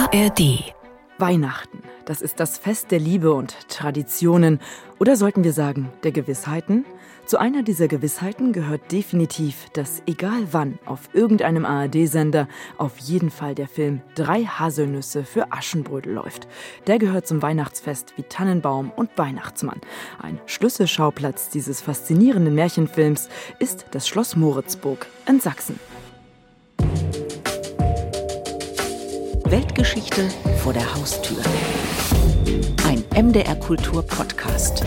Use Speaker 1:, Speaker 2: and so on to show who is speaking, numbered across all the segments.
Speaker 1: ARD.
Speaker 2: Weihnachten, das ist das Fest der Liebe und Traditionen. Oder sollten wir sagen, der Gewissheiten? Zu einer dieser Gewissheiten gehört definitiv, dass egal wann auf irgendeinem ARD-Sender auf jeden Fall der Film 3 Haselnüsse für Aschenbrödel läuft. Der gehört zum Weihnachtsfest wie Tannenbaum und Weihnachtsmann. Ein Schlüsselschauplatz dieses faszinierenden Märchenfilms ist das Schloss Moritzburg in Sachsen.
Speaker 1: Weltgeschichte vor der Haustür. Ein MDR-Kultur-Podcast.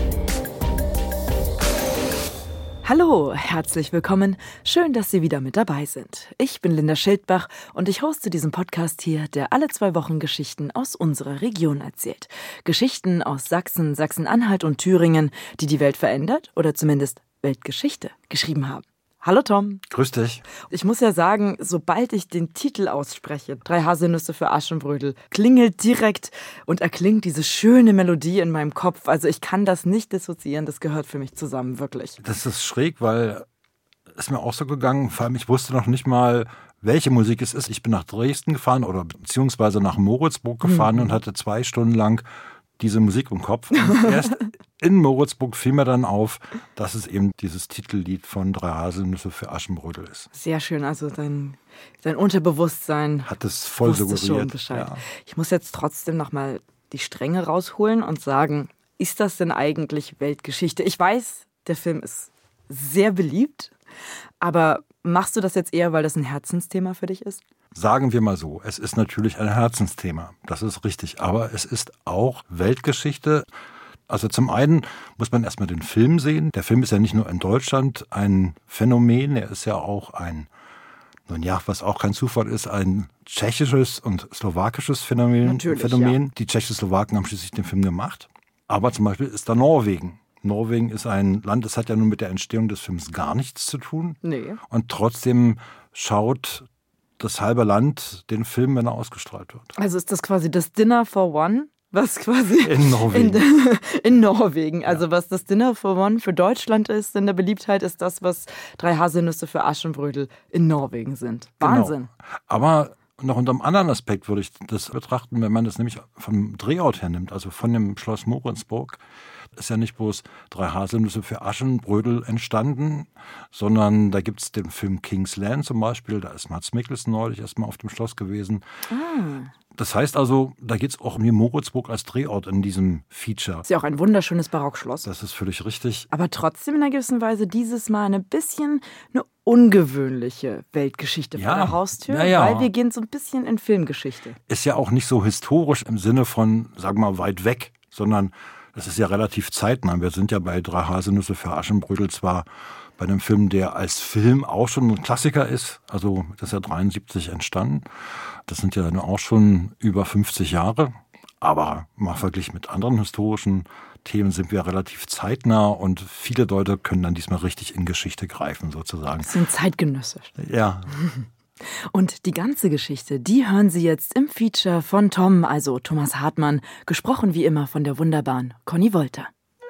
Speaker 2: Hallo, herzlich willkommen. Schön, dass Sie wieder mit dabei sind. Ich bin Linda Schildbach und ich hoste diesen Podcast hier, der alle 2 Wochen Geschichten aus unserer Region erzählt. Geschichten aus Sachsen, Sachsen-Anhalt und Thüringen, die die Welt verändert oder zumindest Weltgeschichte geschrieben haben. Hallo Tom.
Speaker 3: Grüß dich.
Speaker 2: Ich muss ja sagen, sobald ich den Titel ausspreche, 3 Haselnüsse für Aschenbrödel, klingelt direkt und erklingt diese schöne Melodie in meinem Kopf. Also ich kann das nicht dissoziieren, das gehört für mich zusammen, wirklich.
Speaker 3: Das ist schräg, weil es mir auch so gegangen, vor allem ich wusste noch nicht mal, welche Musik es ist. Ich bin nach Dresden gefahren oder beziehungsweise nach Moritzburg gefahren und hatte 2 Stunden lang diese Musik im Kopf. Und erst in Moritzburg fiel mir dann auf, dass es eben dieses Titellied von 3 Haselnüsse für Aschenbrödel ist.
Speaker 2: Sehr schön, also dein Unterbewusstsein
Speaker 3: hat es voll suggeriert.
Speaker 2: Schon Bescheid.
Speaker 3: Ja.
Speaker 2: Ich muss jetzt trotzdem nochmal die Stränge rausholen und sagen, ist das denn eigentlich Weltgeschichte? Ich weiß, der Film ist sehr beliebt, aber machst du das jetzt eher, weil das ein Herzensthema für dich ist?
Speaker 3: Sagen wir mal so, es ist natürlich ein Herzensthema, das ist richtig, aber es ist auch Weltgeschichte. Also zum einen muss man erstmal den Film sehen. Der Film ist ja nicht nur in Deutschland ein Phänomen, er ist ja auch was auch kein Zufall ist, ein tschechisches und slowakisches Phänomen.
Speaker 2: Ja.
Speaker 3: Die Tschechoslowaken haben schließlich den Film gemacht. Aber zum Beispiel ist da Norwegen. Norwegen ist ein Land, das hat ja nun mit der Entstehung des Films gar nichts zu tun.
Speaker 2: Nee.
Speaker 3: Und trotzdem schaut das halbe Land den Film, wenn er ausgestrahlt wird.
Speaker 2: Also ist das quasi das Dinner for One, was quasi
Speaker 3: in Norwegen.
Speaker 2: In Norwegen. Also
Speaker 3: ja.
Speaker 2: Was das Dinner for One für Deutschland ist in der Beliebtheit, ist das, was 3 Haselnüsse für Aschenbrödel in Norwegen sind. Wahnsinn.
Speaker 3: Genau. Aber noch unter einem anderen Aspekt würde ich das betrachten, wenn man das nämlich vom Drehort her nimmt, also von dem Schloss Moritzburg. Ist ja nicht bloß 3 Haselnüsse für Aschenbrödel entstanden, sondern da gibt es den Film King's Land zum Beispiel, da ist Mads Mikkelsen neulich erstmal auf dem Schloss gewesen. Das heißt also, da geht es auch um die Moritzburg als Drehort in diesem Feature.
Speaker 2: Ist ja auch ein wunderschönes Barockschloss.
Speaker 3: Das ist völlig richtig.
Speaker 2: Aber trotzdem in einer gewissen Weise dieses Mal eine ungewöhnliche Weltgeschichte vor der Haustür, weil wir gehen so ein bisschen in Filmgeschichte.
Speaker 3: Ist ja auch nicht so historisch im Sinne von, sagen wir mal, weit weg, sondern das ist ja relativ zeitnah. Wir sind ja bei 3 Haselnüsse für Aschenbrödel zwar bei einem Film, der als Film auch schon ein Klassiker ist. Also das ist ja 73 entstanden. Das sind ja auch schon über 50 Jahre. Aber mal verglichen mit anderen historischen Themen sind wir relativ zeitnah und viele Leute können dann diesmal richtig in Geschichte greifen sozusagen.
Speaker 2: Das sind zeitgenössisch.
Speaker 3: Ja.
Speaker 2: Und die ganze Geschichte, die hören Sie jetzt im Feature von Tom, also Thomas Hartmann, gesprochen wie immer von der wunderbaren Conny Wolter.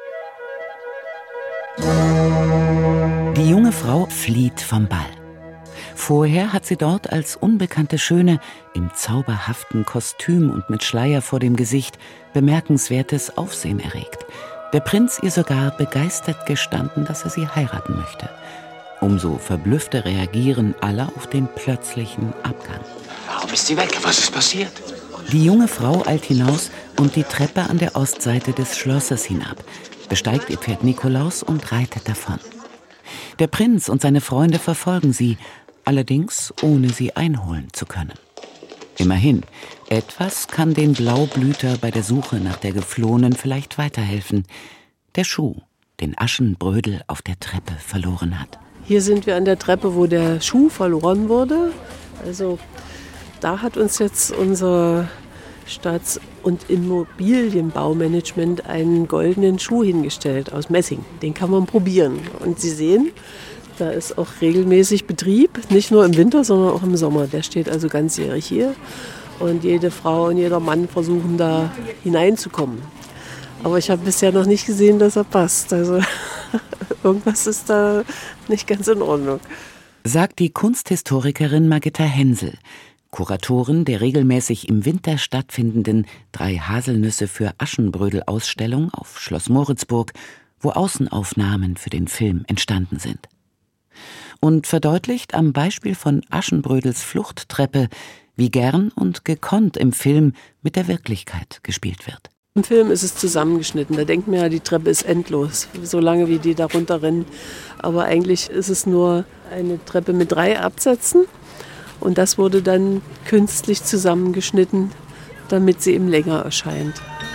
Speaker 1: Die junge Frau flieht vom Ball. Vorher hat sie dort als unbekannte Schöne im zauberhaften Kostüm und mit Schleier vor dem Gesicht bemerkenswertes Aufsehen erregt. Der Prinz ihr sogar begeistert gestanden, dass er sie heiraten möchte. Umso verblüffter reagieren alle auf den plötzlichen Abgang.
Speaker 4: Warum ist sie weg? Was ist passiert?
Speaker 1: Die junge Frau eilt hinaus und die Treppe an der Ostseite des Schlosses hinab, besteigt ihr Pferd Nikolaus und reitet davon. Der Prinz und seine Freunde verfolgen sie, allerdings ohne sie einholen zu können. Immerhin, etwas kann den Blaublüter bei der Suche nach der Geflohenen vielleicht weiterhelfen. Der Schuh, den Aschenbrödel auf der Treppe verloren hat.
Speaker 5: Hier sind wir an der Treppe, wo der Schuh verloren wurde. Also da hat uns jetzt unser Staats- und Immobilienbaumanagement einen goldenen Schuh hingestellt aus Messing. Den kann man probieren. Und Sie sehen, da ist auch regelmäßig Betrieb, nicht nur im Winter, sondern auch im Sommer. Der steht also ganzjährig hier. Und jede Frau und jeder Mann versuchen da hineinzukommen. Aber ich habe bisher noch nicht gesehen, dass er passt. Also irgendwas ist da nicht ganz in Ordnung.
Speaker 1: Sagt die Kunsthistorikerin Margitta Hensel. Kuratoren der regelmäßig im Winter stattfindenden 3 Haselnüsse für Aschenbrödel-Ausstellung auf Schloss Moritzburg, wo Außenaufnahmen für den Film entstanden sind. Und verdeutlicht am Beispiel von Aschenbrödels Fluchttreppe, wie gern und gekonnt im Film mit der Wirklichkeit gespielt wird.
Speaker 5: Im Film ist es zusammengeschnitten. Da denkt man ja, die Treppe ist endlos, so lange wie die da runterrennen. Aber eigentlich ist es nur eine Treppe mit 3 Absätzen. Und das wurde dann künstlich zusammengeschnitten, damit sie eben länger erscheint.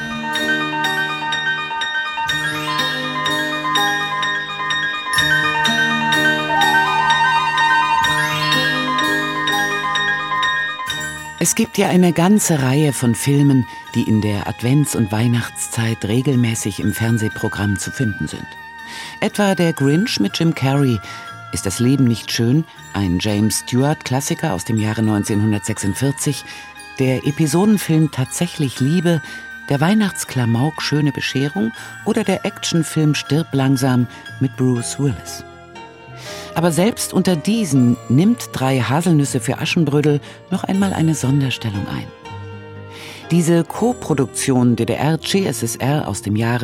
Speaker 1: Es gibt ja eine ganze Reihe von Filmen, die in der Advents- und Weihnachtszeit regelmäßig im Fernsehprogramm zu finden sind. Etwa Der Grinch mit Jim Carrey, Ist das Leben nicht schön, ein James Stewart-Klassiker aus dem Jahre 1946, der Episodenfilm Tatsächlich Liebe, der Weihnachtsklamauk Schöne Bescherung oder der Actionfilm Stirb langsam mit Bruce Willis. Aber selbst unter diesen nimmt 3 Haselnüsse für Aschenbrödel noch einmal eine Sonderstellung ein. Diese Koproduktion DDR-CSSR aus dem Jahre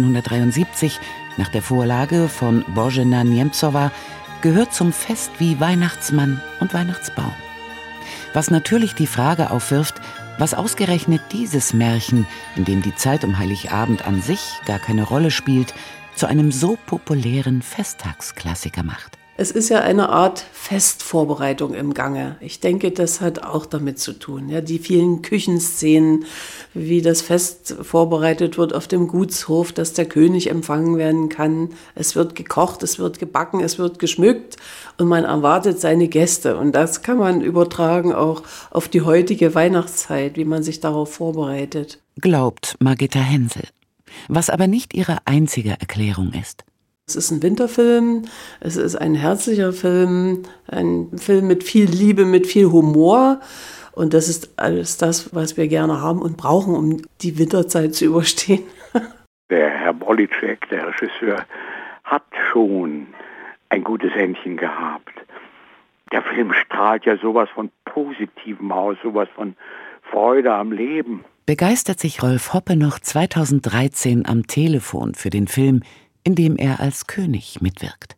Speaker 1: 1973 nach der Vorlage von Bożena Niemcowa gehört zum Fest wie Weihnachtsmann und Weihnachtsbaum. Was natürlich die Frage aufwirft, was ausgerechnet dieses Märchen, in dem die Zeit um Heiligabend an sich gar keine Rolle spielt, zu einem so populären Festtagsklassiker macht.
Speaker 5: Es ist ja eine Art Festvorbereitung im Gange. Ich denke, das hat auch damit zu tun. Ja, die vielen Küchenszenen, wie das Fest vorbereitet wird auf dem Gutshof, dass der König empfangen werden kann. Es wird gekocht, es wird gebacken, es wird geschmückt und man erwartet seine Gäste. Und das kann man übertragen auch auf die heutige Weihnachtszeit, wie man sich darauf vorbereitet.
Speaker 1: Glaubt Margitta Hensel. Was aber nicht ihre einzige Erklärung ist.
Speaker 5: Es ist ein Winterfilm, es ist ein herzlicher Film, ein Film mit viel Liebe, mit viel Humor. Und das ist alles das, was wir gerne haben und brauchen, um die Winterzeit zu überstehen.
Speaker 6: Der Herr Bolicek, der Regisseur, hat schon ein gutes Händchen gehabt. Der Film strahlt ja sowas von Positivem aus, sowas von Freude am Leben.
Speaker 1: Begeistert sich Rolf Hoppe noch 2013 am Telefon für den Film, in dem er als König mitwirkt.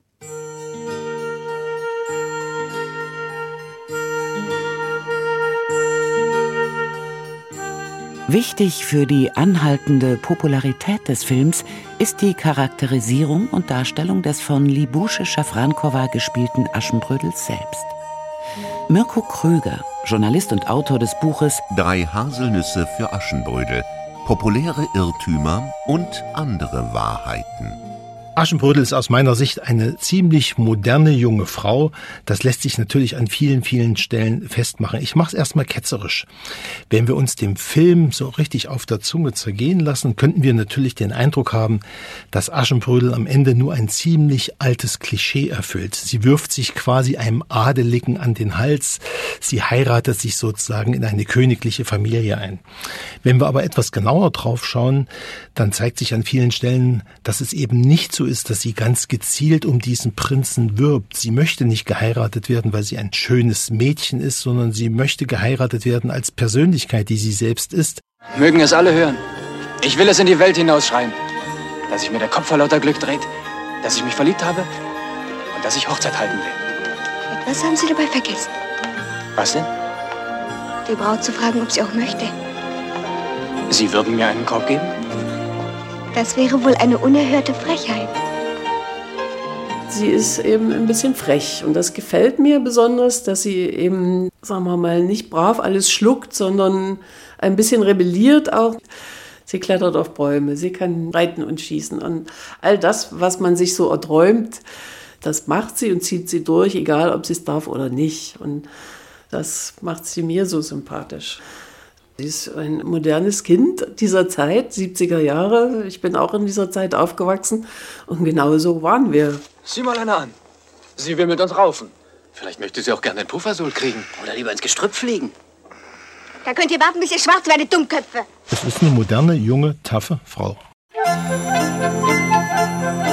Speaker 1: Wichtig für die anhaltende Popularität des Films ist die Charakterisierung und Darstellung des von Libusche Schafrankowa gespielten Aschenbrödels selbst. Mirko Kröger, Journalist und Autor des Buches
Speaker 7: 3 Haselnüsse für Aschenbrödel. Populäre Irrtümer und andere Wahrheiten.
Speaker 8: Aschenbrödel ist aus meiner Sicht eine ziemlich moderne junge Frau. Das lässt sich natürlich an vielen, vielen Stellen festmachen. Ich mache es erstmal ketzerisch. Wenn wir uns dem Film so richtig auf der Zunge zergehen lassen, könnten wir natürlich den Eindruck haben, dass Aschenbrödel am Ende nur ein ziemlich altes Klischee erfüllt. Sie wirft sich quasi einem Adeligen an den Hals. Sie heiratet sich sozusagen in eine königliche Familie ein. Wenn wir aber etwas genauer drauf schauen, dann zeigt sich an vielen Stellen, dass es eben nicht so ist, dass sie ganz gezielt um diesen Prinzen wirbt. Sie möchte nicht geheiratet werden, weil sie ein schönes Mädchen ist, sondern sie möchte geheiratet werden als Persönlichkeit, die sie selbst ist.
Speaker 9: Mögen es alle hören. Ich will es in die Welt hinausschreien. Dass sich mir der Kopf vor lauter Glück dreht, dass ich mich verliebt habe und dass ich Hochzeit halten will.
Speaker 10: Was haben Sie dabei vergessen?
Speaker 9: Was denn?
Speaker 10: Die Braut zu fragen, ob sie auch möchte.
Speaker 9: Sie würden mir einen Korb geben?
Speaker 10: Das wäre wohl eine unerhörte Frechheit.
Speaker 5: Sie ist eben ein bisschen frech und das gefällt mir besonders, dass sie eben, sagen wir mal, nicht brav alles schluckt, sondern ein bisschen rebelliert auch. Sie klettert auf Bäume, sie kann reiten und schießen und all das, was man sich so erträumt, das macht sie und zieht sie durch, egal ob sie es darf oder nicht. Und das macht sie mir so sympathisch. Sie ist ein modernes Kind dieser Zeit, 70er Jahre. Ich bin auch in dieser Zeit aufgewachsen und genau so waren wir.
Speaker 9: Sieh mal einer an. Sie will mit uns raufen.
Speaker 4: Vielleicht möchte sie auch gerne einen Puffersohl kriegen.
Speaker 11: Oder lieber ins Gestrüpp fliegen.
Speaker 10: Da könnt ihr warten, bis ihr schwarz werdet, Dummköpfe.
Speaker 8: Es ist eine moderne, junge, taffe Frau.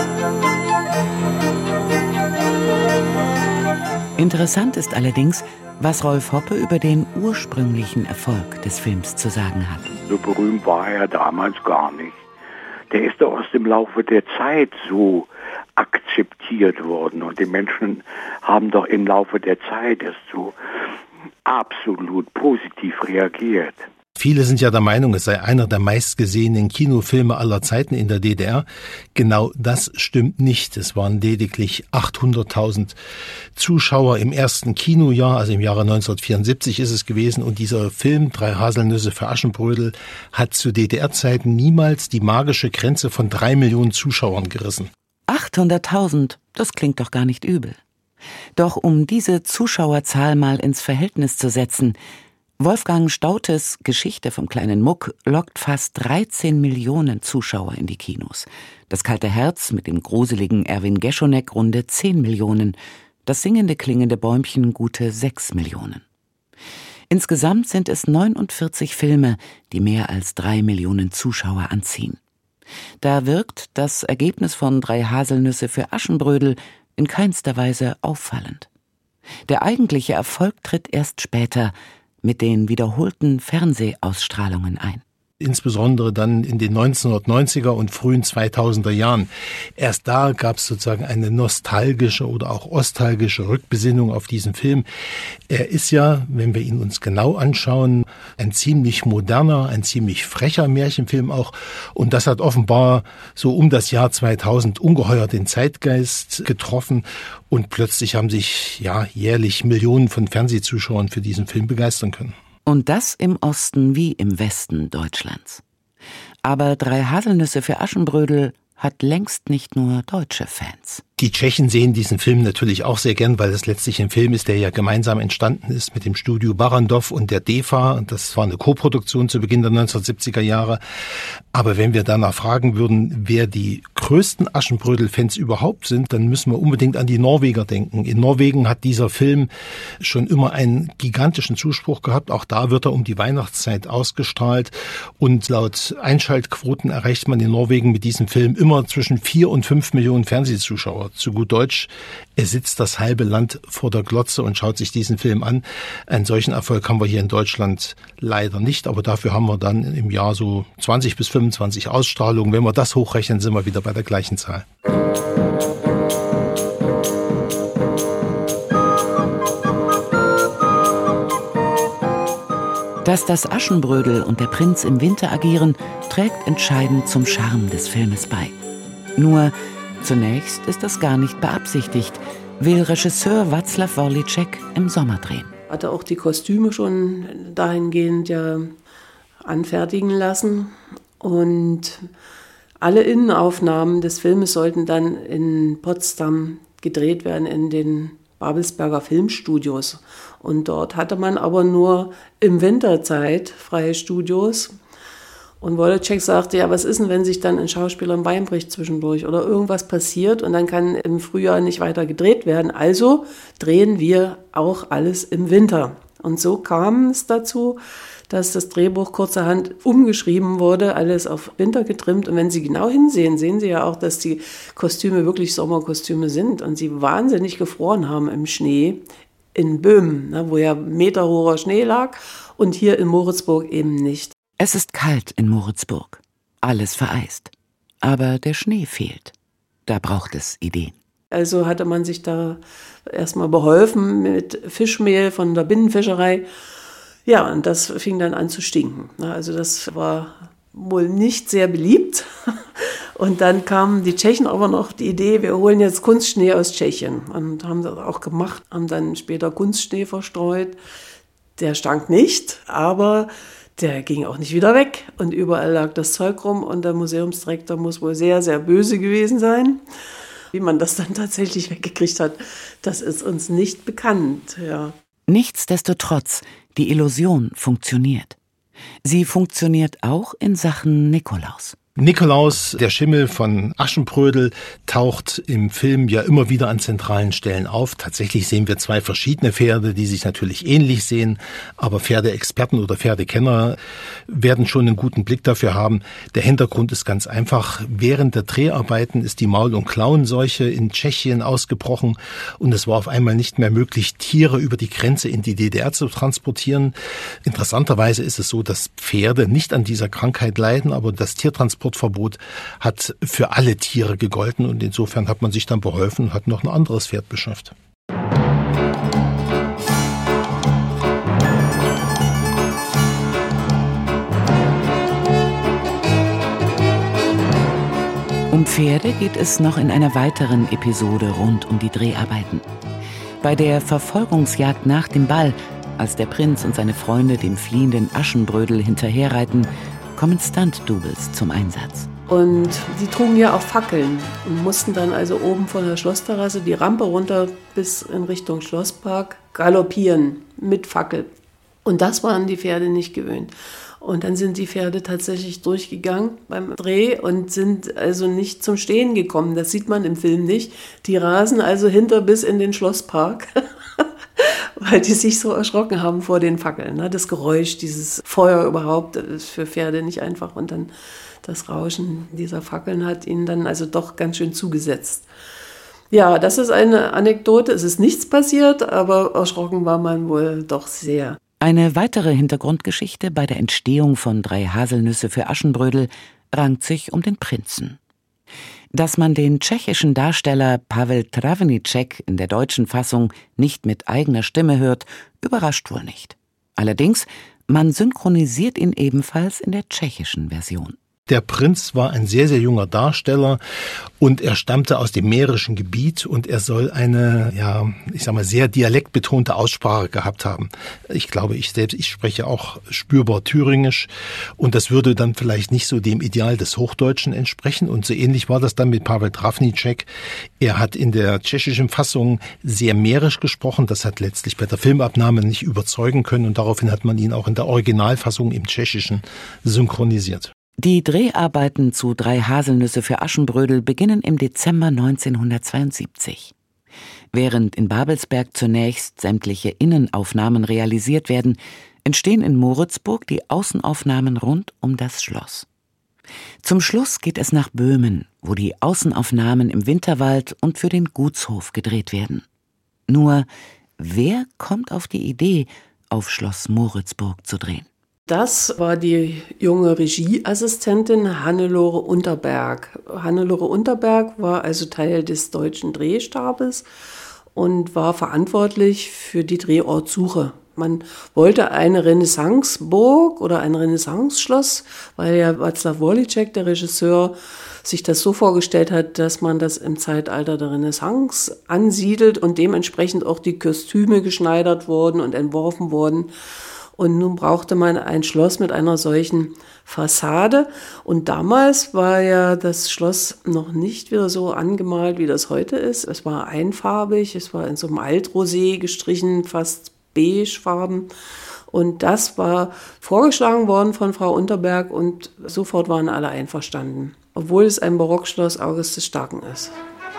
Speaker 1: Interessant ist allerdings, was Rolf Hoppe über den ursprünglichen Erfolg des Films zu sagen hat.
Speaker 6: So berühmt war er damals gar nicht. Der ist doch erst im Laufe der Zeit so akzeptiert worden. Und die Menschen haben doch im Laufe der Zeit erst so absolut positiv reagiert.
Speaker 8: Viele sind ja der Meinung, es sei einer der meistgesehenen Kinofilme aller Zeiten in der DDR. Genau das stimmt nicht. Es waren lediglich 800.000 Zuschauer im ersten Kinojahr, also im Jahre 1974 ist es gewesen. Und dieser Film, 3 Haselnüsse für Aschenbrödel, hat zu DDR-Zeiten niemals die magische Grenze von 3 Millionen Zuschauern gerissen.
Speaker 1: 800.000, das klingt doch gar nicht übel. Doch um diese Zuschauerzahl mal ins Verhältnis zu setzen: Wolfgang Staudtes Geschichte vom kleinen Muck lockt fast 13 Millionen Zuschauer in die Kinos. Das kalte Herz mit dem gruseligen Erwin Geschonek runde 10 Millionen. Das singende klingende Bäumchen gute 6 Millionen. Insgesamt sind es 49 Filme, die mehr als 3 Millionen Zuschauer anziehen. Da wirkt das Ergebnis von 3 Haselnüsse für Aschenbrödel in keinster Weise auffallend. Der eigentliche Erfolg tritt erst später mit den wiederholten Fernsehausstrahlungen ein.
Speaker 8: Insbesondere dann in den 1990er und frühen 2000er Jahren. Erst da gab es sozusagen eine nostalgische oder auch ostalgische Rückbesinnung auf diesen Film. Er ist ja, wenn wir ihn uns genau anschauen, ein ziemlich moderner, ein ziemlich frecher Märchenfilm auch. Und das hat offenbar so um das Jahr 2000 ungeheuer den Zeitgeist getroffen. Und plötzlich haben sich jährlich Millionen von Fernsehzuschauern für diesen Film begeistern können.
Speaker 1: Und das im Osten wie im Westen Deutschlands. Aber 3 Haselnüsse für Aschenbrödel hat längst nicht nur deutsche Fans.
Speaker 8: Die Tschechen sehen diesen Film natürlich auch sehr gern, weil das letztlich ein Film ist, der ja gemeinsam entstanden ist mit dem Studio Barrandov und der DEFA. Und das war eine Koproduktion zu Beginn der 1970er Jahre. Aber wenn wir danach fragen würden, wer die größten Aschenbrödel-Fans überhaupt sind, dann müssen wir unbedingt an die Norweger denken. In Norwegen hat dieser Film schon immer einen gigantischen Zuspruch gehabt. Auch da wird er um die Weihnachtszeit ausgestrahlt. Und laut Einschaltquoten erreicht man in Norwegen mit diesem Film immer zwischen 4 und 5 Millionen Fernsehzuschauer. Zu gut Deutsch, es sitzt das halbe Land vor der Glotze und schaut sich diesen Film an. Einen solchen Erfolg haben wir hier in Deutschland leider nicht, aber dafür haben wir dann im Jahr so 20 bis 25 Ausstrahlungen. Wenn wir das hochrechnen, sind wir wieder bei der gleichen Zahl.
Speaker 1: Dass das Aschenbrödel und der Prinz im Winter agieren, trägt entscheidend zum Charme des Filmes bei. Nur zunächst ist das gar nicht beabsichtigt, will Regisseur Václav Worlicek im Sommer drehen.
Speaker 5: Hatte auch die Kostüme schon dahingehend anfertigen lassen. Und alle Innenaufnahmen des Filmes sollten dann in Potsdam gedreht werden, in den Babelsberger Filmstudios. Und dort hatte man aber nur im Winterzeit freie Studios. Und Worlicek sagte, was ist denn, wenn sich dann ein Schauspieler ein Bein bricht zwischendurch oder irgendwas passiert und dann kann im Frühjahr nicht weiter gedreht werden. Also drehen wir auch alles im Winter. Und so kam es dazu, dass das Drehbuch kurzerhand umgeschrieben wurde, alles auf Winter getrimmt. Und wenn Sie genau hinsehen, sehen Sie ja auch, dass die Kostüme wirklich Sommerkostüme sind und sie wahnsinnig gefroren haben im Schnee in Böhmen, wo ja meterhoher Schnee lag und hier in Moritzburg eben nicht.
Speaker 1: Es ist kalt in Moritzburg, alles vereist, aber der Schnee fehlt. Da braucht es Ideen.
Speaker 5: Also hatte man sich da erstmal beholfen mit Fischmehl von der Binnenfischerei. Ja, und das fing dann an zu stinken. Also das war wohl nicht sehr beliebt. Und dann kamen die Tschechen aber noch die Idee, wir holen jetzt Kunstschnee aus Tschechien. Und haben das auch gemacht, haben dann später Kunstschnee verstreut. Der stank nicht, aber der ging auch nicht wieder weg. Und überall lag das Zeug rum und der Museumsdirektor muss wohl sehr, sehr böse gewesen sein. Wie man das dann tatsächlich weggekriegt hat, das ist uns nicht bekannt. Ja.
Speaker 1: Nichtsdestotrotz, die Illusion funktioniert. Sie funktioniert auch in Sachen Nikolaus.
Speaker 8: Nikolaus, der Schimmel von Aschenbrödel, taucht im Film ja immer wieder an zentralen Stellen auf. Tatsächlich sehen wir 2 verschiedene Pferde, die sich natürlich ähnlich sehen, aber Pferdeexperten oder Pferdekenner werden schon einen guten Blick dafür haben. Der Hintergrund ist ganz einfach. Während der Dreharbeiten ist die Maul- und Klauenseuche in Tschechien ausgebrochen und es war auf einmal nicht mehr möglich, Tiere über die Grenze in die DDR zu transportieren. Interessanterweise ist es so, dass Pferde nicht an dieser Krankheit leiden, aber das Tiertransportverbot hat für alle Tiere gegolten und insofern hat man sich dann beholfen und hat noch ein anderes Pferd beschafft.
Speaker 1: Um Pferde geht es noch in einer weiteren Episode rund um die Dreharbeiten. Bei der Verfolgungsjagd nach dem Ball, als der Prinz und seine Freunde dem fliehenden Aschenbrödel hinterherreiten, kommen Stunt-Doubles zum Einsatz.
Speaker 5: Und die trugen ja auch Fackeln und mussten dann also oben von der Schlossterrasse die Rampe runter bis in Richtung Schlosspark galoppieren mit Fackel. Und das waren die Pferde nicht gewöhnt. Und dann sind die Pferde tatsächlich durchgegangen beim Dreh und sind also nicht zum Stehen gekommen. Das sieht man im Film nicht. Die rasen also hinter bis in den Schlosspark, weil die sich so erschrocken haben vor den Fackeln. Das Geräusch, dieses Feuer überhaupt, ist für Pferde nicht einfach. Und dann das Rauschen dieser Fackeln hat ihnen dann also doch ganz schön zugesetzt. Ja, das ist eine Anekdote. Es ist nichts passiert, aber erschrocken war man wohl doch sehr.
Speaker 1: Eine weitere Hintergrundgeschichte bei der Entstehung von 3 Haselnüsse für Aschenbrödel rankt sich um den Prinzen. Dass man den tschechischen Darsteller Pavel Travnicek in der deutschen Fassung nicht mit eigener Stimme hört, überrascht wohl nicht. Allerdings, man synchronisiert ihn ebenfalls in der tschechischen Version.
Speaker 8: Der Prinz war ein sehr, sehr junger Darsteller und er stammte aus dem mährischen Gebiet und er soll eine, sehr dialektbetonte Aussprache gehabt haben. Ich glaube, ich spreche auch spürbar Thüringisch und das würde dann vielleicht nicht so dem Ideal des Hochdeutschen entsprechen und so ähnlich war das dann mit Pavel Travnicek. Er hat in der tschechischen Fassung sehr mährisch gesprochen, das hat letztlich bei der Filmabnahme nicht überzeugen können und daraufhin hat man ihn auch in der Originalfassung im Tschechischen synchronisiert.
Speaker 1: Die Dreharbeiten zu 3 Haselnüsse für Aschenbrödel beginnen im Dezember 1972. Während in Babelsberg zunächst sämtliche Innenaufnahmen realisiert werden, entstehen in Moritzburg die Außenaufnahmen rund um das Schloss. Zum Schluss geht es nach Böhmen, wo die Außenaufnahmen im Winterwald und für den Gutshof gedreht werden. Nur, wer kommt auf die Idee, auf Schloss Moritzburg zu drehen?
Speaker 5: Das war die junge Regieassistentin Hannelore Unterberg. Hannelore Unterberg war also Teil des deutschen Drehstabes und war verantwortlich für die Drehortsuche. Man wollte eine Renaissanceburg oder ein Renaissanceschloss, weil ja Václav Volíček, der Regisseur, sich das so vorgestellt hat, dass man das im Zeitalter der Renaissance ansiedelt und dementsprechend auch die Kostüme geschneidert wurden und entworfen wurden. Und nun brauchte man ein Schloss mit einer solchen Fassade. Und damals war ja das Schloss noch nicht wieder so angemalt, wie das heute ist. Es war einfarbig, es war in so einem Altrosé gestrichen, fast beigefarben. Und das war vorgeschlagen worden von Frau Unterberg und sofort waren alle einverstanden. Obwohl es ein Barockschloss August des Starken ist.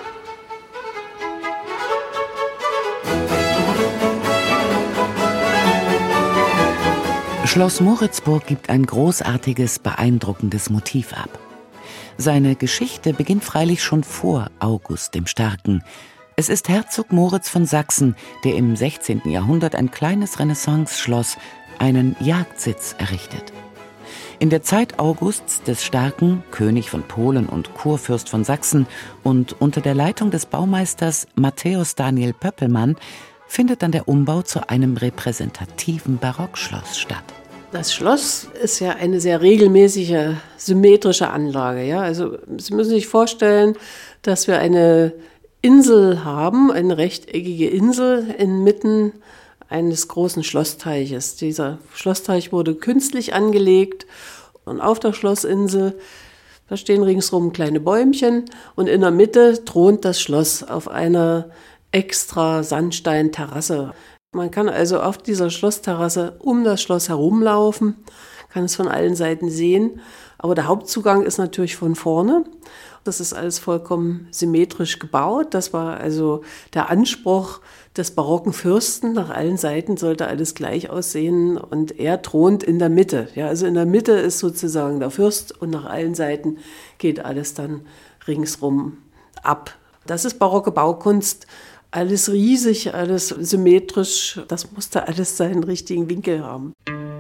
Speaker 1: Schloss Moritzburg gibt ein großartiges, beeindruckendes Motiv ab. Seine Geschichte beginnt freilich schon vor August dem Starken. Es ist Herzog Moritz von Sachsen, der im 16. Jahrhundert ein kleines Renaissance-Schloss, einen Jagdsitz, errichtet. In der Zeit Augusts des Starken, König von Polen und Kurfürst von Sachsen und unter der Leitung des Baumeisters Matthäus Daniel Pöppelmann, findet dann der Umbau zu einem repräsentativen Barockschloss statt.
Speaker 5: Das Schloss ist ja eine sehr regelmäßige, symmetrische Anlage. Ja? Also Sie müssen sich vorstellen, dass wir eine Insel haben, eine rechteckige Insel inmitten eines großen Schlossteiches. Dieser Schlossteich wurde künstlich angelegt und auf der Schlossinsel, da stehen ringsrum kleine Bäumchen und in der Mitte thront das Schloss auf einer extra Sandsteinterrasse. Man kann also auf dieser Schlossterrasse um das Schloss herumlaufen, kann es von allen Seiten sehen. Aber der Hauptzugang ist natürlich von vorne. Das ist alles vollkommen symmetrisch gebaut. Das war also der Anspruch des barocken Fürsten. Nach allen Seiten sollte alles gleich aussehen und er thront in der Mitte. Ja, also in der Mitte ist sozusagen der Fürst und nach allen Seiten geht alles dann ringsrum ab. Das ist barocke Baukunst. Alles riesig, alles symmetrisch. Das musste alles seinen richtigen Winkel haben.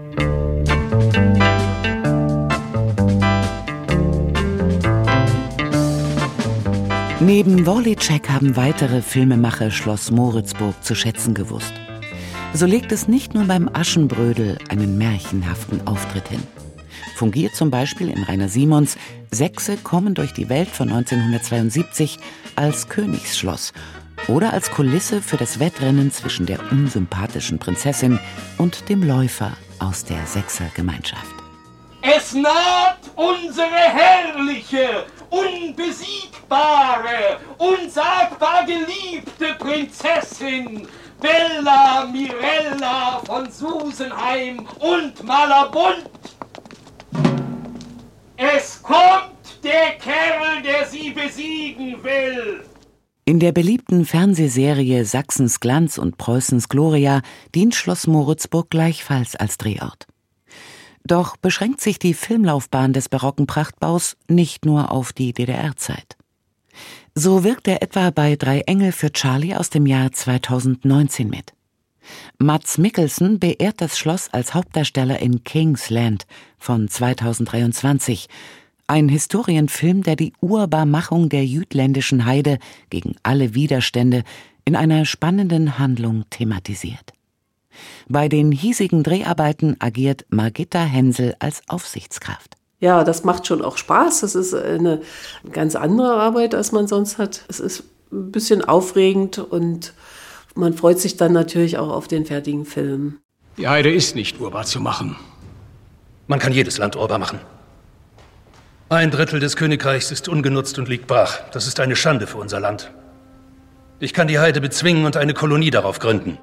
Speaker 1: Neben Wawlitschek haben weitere Filmemacher Schloss Moritzburg zu schätzen gewusst. So legt es nicht nur beim Aschenbrödel einen märchenhaften Auftritt hin. Fungiert zum Beispiel in Rainer Simons Sechse kommen durch die Welt von 1972 als Königsschloss oder als Kulisse für das Wettrennen zwischen der unsympathischen Prinzessin und dem Läufer aus der Sechsergemeinschaft.
Speaker 11: Es naht unsere herrliche, unbesiegbare, unsagbar geliebte Prinzessin Bella Mirella von Susenheim und Malabund. Es kommt der Kerl, der sie besiegen will.
Speaker 1: In der beliebten Fernsehserie Sachsens Glanz und Preußens Gloria dient Schloss Moritzburg gleichfalls als Drehort. Doch beschränkt sich die Filmlaufbahn des barocken Prachtbaus nicht nur auf die DDR-Zeit. So wirkt er etwa bei Drei Engel für Charlie aus dem Jahr 2019 mit. Mads Mikkelsen beehrt das Schloss als Hauptdarsteller in Kingsland von 2023, ein Historienfilm, der die Urbarmachung der jütländischen Heide gegen alle Widerstände in einer spannenden Handlung thematisiert. Bei den hiesigen Dreharbeiten agiert Margitta Hensel als Aufsichtskraft.
Speaker 5: Ja, das macht schon auch Spaß. Das ist eine ganz andere Arbeit, als man sonst hat. Es ist ein bisschen aufregend und man freut sich dann natürlich auch auf den fertigen Film.
Speaker 12: Die Heide ist nicht urbar zu machen. Man kann jedes Land urbar machen. 1/3 des Königreichs ist ungenutzt und liegt brach. Das ist eine Schande für unser Land. Ich kann die Heide bezwingen und eine Kolonie darauf gründen.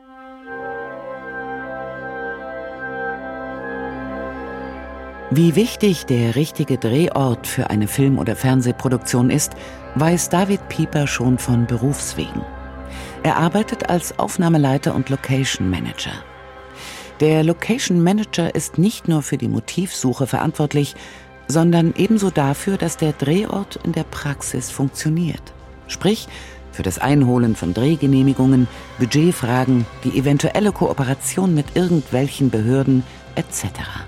Speaker 1: Wie wichtig der richtige Drehort für eine Film- oder Fernsehproduktion ist, weiß David Pieper schon von Berufswegen. Er arbeitet als Aufnahmeleiter und Location Manager. Der Location Manager ist nicht nur für die Motivsuche verantwortlich, sondern ebenso dafür, dass der Drehort in der Praxis funktioniert. Sprich, für das Einholen von Drehgenehmigungen, Budgetfragen, die eventuelle Kooperation mit irgendwelchen Behörden etc.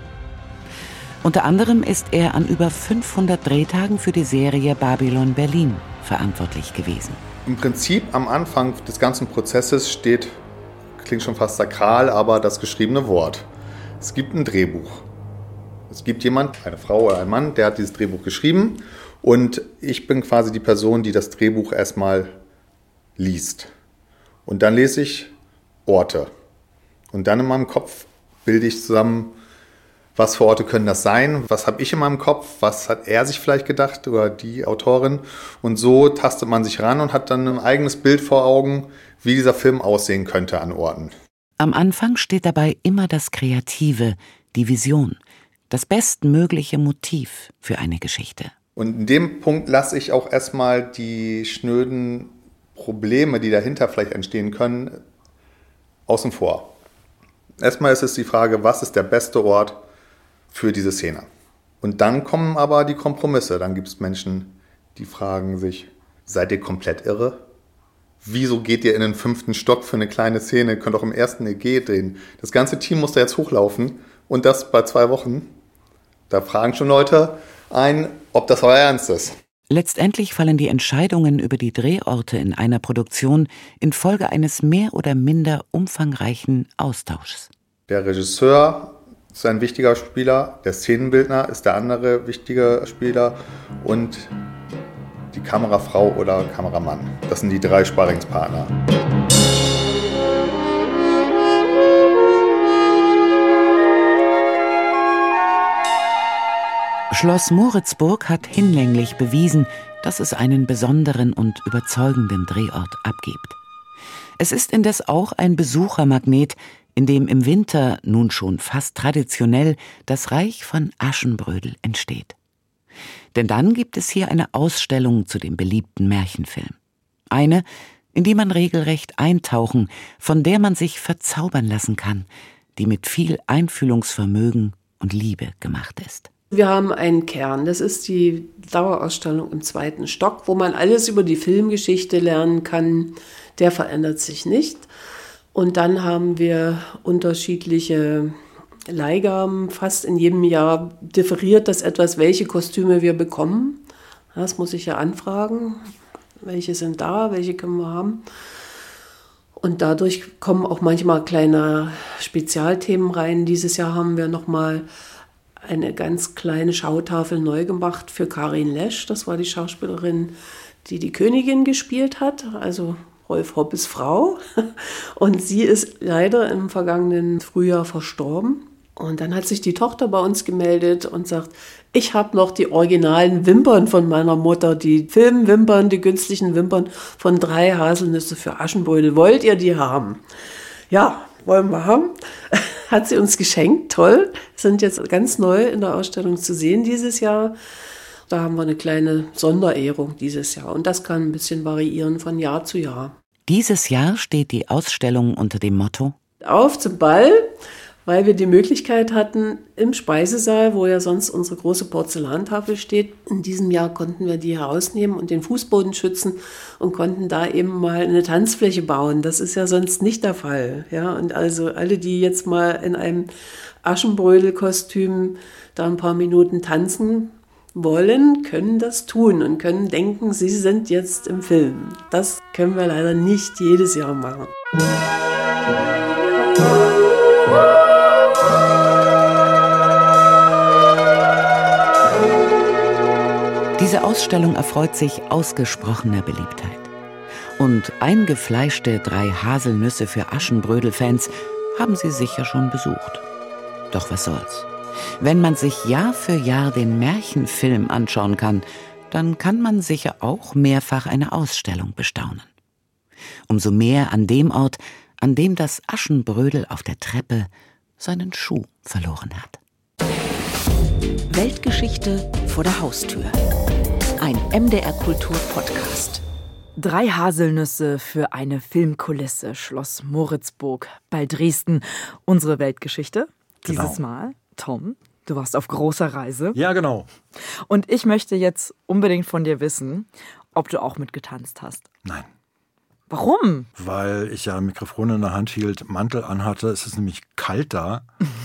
Speaker 1: Unter anderem ist er an über 500 Drehtagen für die Serie Babylon Berlin verantwortlich gewesen.
Speaker 13: Im Prinzip am Anfang des ganzen Prozesses steht, klingt schon fast sakral, aber das geschriebene Wort. Es gibt ein Drehbuch. Es gibt jemand, eine Frau oder ein Mann, der hat dieses Drehbuch geschrieben und ich bin quasi die Person, die das Drehbuch erstmal liest. Und dann lese ich Orte. Und dann in meinem Kopf bilde ich zusammen, was für Orte können das sein, was habe ich in meinem Kopf, was hat er sich vielleicht gedacht oder die Autorin. Und so tastet man sich ran und hat dann ein eigenes Bild vor Augen, wie dieser Film aussehen könnte an Orten.
Speaker 1: Am Anfang steht dabei immer das Kreative, die Vision, das bestmögliche Motiv für eine Geschichte.
Speaker 13: Und in dem Punkt lasse ich auch erstmal die schnöden Probleme, die dahinter vielleicht entstehen können, außen vor. Erstmal ist es die Frage, was ist der beste Ort für diese Szene? Und dann kommen aber die Kompromisse. Dann gibt es Menschen, die fragen sich, seid ihr komplett irre? Wieso geht ihr in den 5. Stock für eine kleine Szene? Ihr könnt auch im 1. EG drehen. Das ganze Team muss da jetzt hochlaufen und das bei 2 Wochen. Da fragen schon Leute ein, ob das euer Ernst ist.
Speaker 1: Letztendlich fallen die Entscheidungen über die Drehorte in einer Produktion infolge eines mehr oder minder umfangreichen Austauschs.
Speaker 13: Der Regisseur ist ein wichtiger Spieler, der Szenenbildner ist der andere wichtige Spieler und die Kamerafrau oder Kameramann. Das sind die 3 Sparringspartner.
Speaker 1: Schloss Moritzburg hat hinlänglich bewiesen, dass es einen besonderen und überzeugenden Drehort abgibt. Es ist indes auch ein Besuchermagnet, in dem im Winter nun schon fast traditionell das Reich von Aschenbrödel entsteht. Denn dann gibt es hier eine Ausstellung zu dem beliebten Märchenfilm. Eine, in die man regelrecht eintauchen, von der man sich verzaubern lassen kann, die mit viel Einfühlungsvermögen und Liebe gemacht ist.
Speaker 5: Wir haben einen Kern, das ist die Dauerausstellung im 2. Stock, wo man alles über die Filmgeschichte lernen kann. Der verändert sich nicht. Und dann haben wir unterschiedliche Leihgaben. Fast in jedem Jahr differiert das etwas, welche Kostüme wir bekommen. Das muss ich ja anfragen. Welche sind da, welche können wir haben? Und dadurch kommen auch manchmal kleine Spezialthemen rein. Dieses Jahr haben wir nochmal eine ganz kleine Schautafel neu gemacht für Karin Lesch. Das war die Schauspielerin, die die Königin gespielt hat, also Rolf Hoppes Frau. Und sie ist leider im vergangenen Frühjahr verstorben. Und dann hat sich die Tochter bei uns gemeldet und sagt, ich habe noch die originalen Wimpern von meiner Mutter, die Filmwimpern, die künstlichen Wimpern von 3 Haselnüsse für Aschenbrödel. Wollt ihr die haben? Ja, wollen wir haben. Hat sie uns geschenkt, toll. Sind jetzt ganz neu in der Ausstellung zu sehen dieses Jahr. Da haben wir eine kleine Sonderehrung dieses Jahr. Und das kann ein bisschen variieren von Jahr zu Jahr.
Speaker 1: Dieses Jahr steht die Ausstellung unter dem Motto
Speaker 5: Auf zum Ball, weil wir die Möglichkeit hatten, im Speisesaal, wo ja sonst unsere große Porzellantafel steht, in diesem Jahr konnten wir die herausnehmen und den Fußboden schützen und konnten da eben mal eine Tanzfläche bauen. Das ist ja sonst nicht der Fall. Ja, und also alle, die jetzt mal in einem Aschenbrödel-Kostüm da ein paar Minuten tanzen wollen, können das tun und können denken, sie sind jetzt im Film. Das können wir leider nicht jedes Jahr machen.
Speaker 1: Diese Ausstellung erfreut sich ausgesprochener Beliebtheit. Und eingefleischte 3 Haselnüsse für Aschenbrödel-Fans haben sie sicher schon besucht. Doch was soll's? Wenn man sich Jahr für Jahr den Märchenfilm anschauen kann, dann kann man sicher auch mehrfach eine Ausstellung bestaunen. Umso mehr an dem Ort, an dem das Aschenbrödel auf der Treppe seinen Schuh verloren hat.
Speaker 14: Weltgeschichte vor der Haustür. Ein MDR-Kultur-Podcast.
Speaker 2: 3 Haselnüsse für eine Filmkulisse. Schloss Moritzburg bei Dresden. Unsere Weltgeschichte. Dieses Mal, Tom, du warst auf großer Reise.
Speaker 3: Ja, genau.
Speaker 2: Und ich möchte jetzt unbedingt von dir wissen, ob du auch mitgetanzt hast.
Speaker 3: Nein.
Speaker 2: Warum?
Speaker 3: Weil ich ja ein Mikrofon in der Hand hielt, Mantel anhatte. Es ist nämlich kalt da.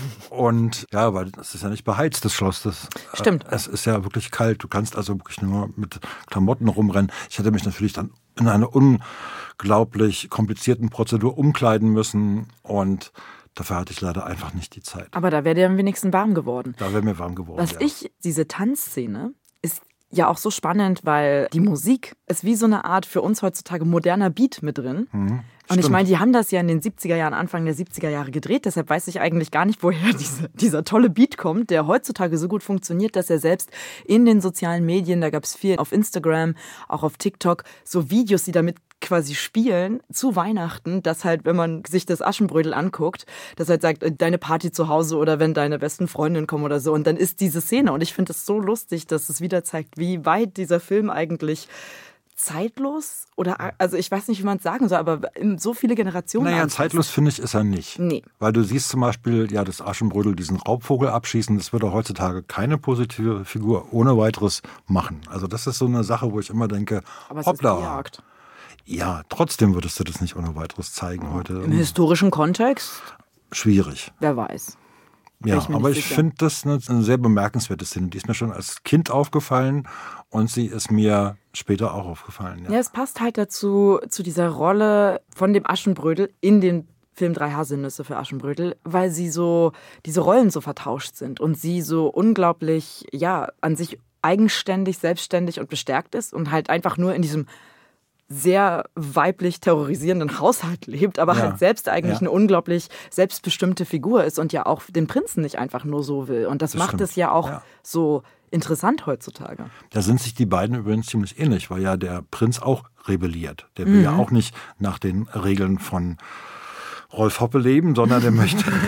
Speaker 3: Und ja, weil es ist ja nicht beheizt, das Schloss.
Speaker 2: Stimmt.
Speaker 3: Es ist ja wirklich kalt. Du kannst also wirklich nur mit Klamotten rumrennen. Ich hätte mich natürlich dann in einer unglaublich komplizierten Prozedur umkleiden müssen. Und dafür hatte ich leider einfach nicht die Zeit.
Speaker 2: Aber da wäre dir am wenigsten warm geworden.
Speaker 3: Da wäre mir warm geworden,
Speaker 2: Diese Tanzszene ist ja auch so spannend, weil die Musik ist wie so eine Art für uns heutzutage moderner Beat mit drin. Und ich meine, die haben das ja in den 70er Jahren, Anfang der 70er Jahre gedreht. Deshalb weiß ich eigentlich gar nicht, woher dieser tolle Beat kommt, der heutzutage so gut funktioniert, dass er selbst in den sozialen Medien, da gab es viel auf Instagram, auch auf TikTok, so Videos, die damit quasi spielen zu Weihnachten, dass halt, wenn man sich das Aschenbrödel anguckt, das halt sagt, deine Party zu Hause oder wenn deine besten Freundinnen kommen oder so. Und dann ist diese Szene. Und ich finde es so lustig, dass es wieder zeigt, wie weit dieser Film eigentlich zeitlos oder, also ich weiß nicht, wie man es sagen soll, aber so viele Generationen.
Speaker 3: Naja, zeitlos finde ich ist er nicht.
Speaker 2: Nee.
Speaker 3: Weil du siehst zum Beispiel, ja, das Aschenbrödel, diesen Raubvogel abschießen, das würde heutzutage keine positive Figur ohne weiteres machen. Also das ist so eine Sache, wo ich immer denke,
Speaker 2: aber
Speaker 3: hoppla.
Speaker 2: Es ist die Jagd.
Speaker 3: Ja, trotzdem würdest du das nicht ohne weiteres zeigen heute.
Speaker 2: Im historischen Kontext?
Speaker 3: Schwierig.
Speaker 2: Wer weiß.
Speaker 3: Ja, aber ich finde das eine sehr bemerkenswerte Szene. Die ist mir schon als Kind aufgefallen und sie ist mir später auch aufgefallen.
Speaker 2: Ja, es passt halt dazu, zu dieser Rolle von dem Aschenbrödel in den Film 3 Haselnüsse für Aschenbrödel, weil diese Rollen so vertauscht sind und sie so unglaublich, ja, an sich eigenständig, selbstständig und bestärkt ist und halt einfach nur in diesem sehr weiblich terrorisierenden Haushalt lebt, aber halt selbst eigentlich eine unglaublich selbstbestimmte Figur ist und ja auch den Prinzen nicht einfach nur so will. Und das macht es ja auch so interessant heutzutage.
Speaker 3: Da sind sich die beiden übrigens ziemlich ähnlich, weil ja der Prinz auch rebelliert. Der will ja auch nicht nach den Regeln von Rolf Hoppe leben, sondern der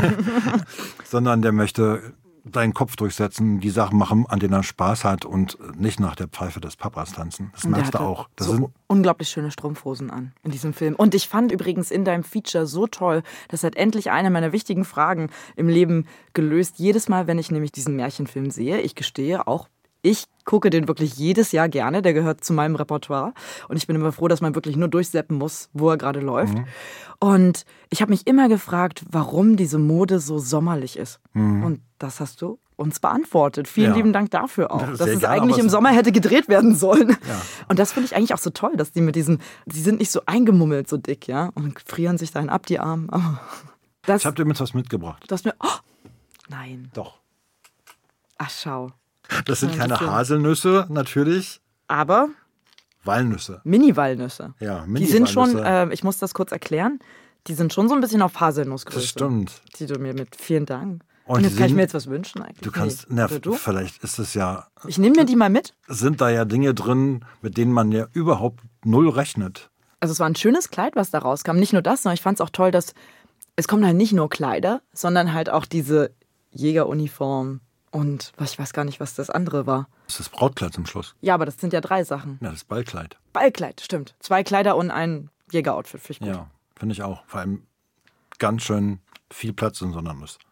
Speaker 3: möchte deinen Kopf durchsetzen, die Sachen machen, an denen er Spaß hat und nicht nach der Pfeife des Papas tanzen. Das merkst du auch. Das
Speaker 2: so
Speaker 3: sind
Speaker 2: unglaublich schöne Strumpfhosen an in diesem Film. Und ich fand übrigens in deinem Feature so toll, das hat endlich eine meiner wichtigen Fragen im Leben gelöst. Jedes Mal, wenn ich nämlich diesen Märchenfilm sehe, ich gestehe auch, ich gucke den wirklich jedes Jahr gerne, der gehört zu meinem Repertoire. Und ich bin immer froh, dass man wirklich nur durchseppen muss, wo er gerade läuft. Und ich habe mich immer gefragt, warum diese Mode so sommerlich ist. Und das hast du uns beantwortet. Vielen lieben Dank dafür auch. Dass es eigentlich im Sommer hätte gedreht werden sollen. Ja. Und das finde ich eigentlich auch so toll, dass die die sind nicht so eingemummelt, so dick, ja, und frieren sich dahin ab, die Arme.
Speaker 3: Ich habe dir mit was mitgebracht.
Speaker 2: Nein.
Speaker 3: Doch.
Speaker 2: Ach, schau.
Speaker 3: Das sind keine Haselnüsse, natürlich.
Speaker 2: Aber?
Speaker 3: Walnüsse.
Speaker 2: Mini-Walnüsse.
Speaker 3: Ja, Mini-Walnüsse.
Speaker 2: Die sind schon, ich muss das kurz erklären, die sind schon so ein bisschen auf Haselnussgröße.
Speaker 3: Das stimmt.
Speaker 2: Die du mir mit, vielen Dank.
Speaker 3: Und
Speaker 2: jetzt kann ich mir jetzt was wünschen eigentlich.
Speaker 3: Du kannst, vielleicht ist es ja...
Speaker 2: Ich nehme mir die mal mit.
Speaker 3: Sind da ja Dinge drin, mit denen man ja überhaupt null rechnet.
Speaker 2: Also es war ein schönes Kleid, was da rauskam. Nicht nur das, sondern ich fand es auch toll, dass es kommen halt nicht nur Kleider, sondern halt auch diese Jägeruniform. Und ich weiß gar nicht, was das andere war.
Speaker 3: Das ist das Brautkleid zum Schluss.
Speaker 2: Ja, aber das sind ja 3 Sachen.
Speaker 3: Ja, das Ballkleid.
Speaker 2: Ballkleid, stimmt. 2 Kleider und ein Jägeroutfit, finde ich gut.
Speaker 3: Ja, finde ich auch. Vor allem ganz schön viel Platz in so einer Nuss.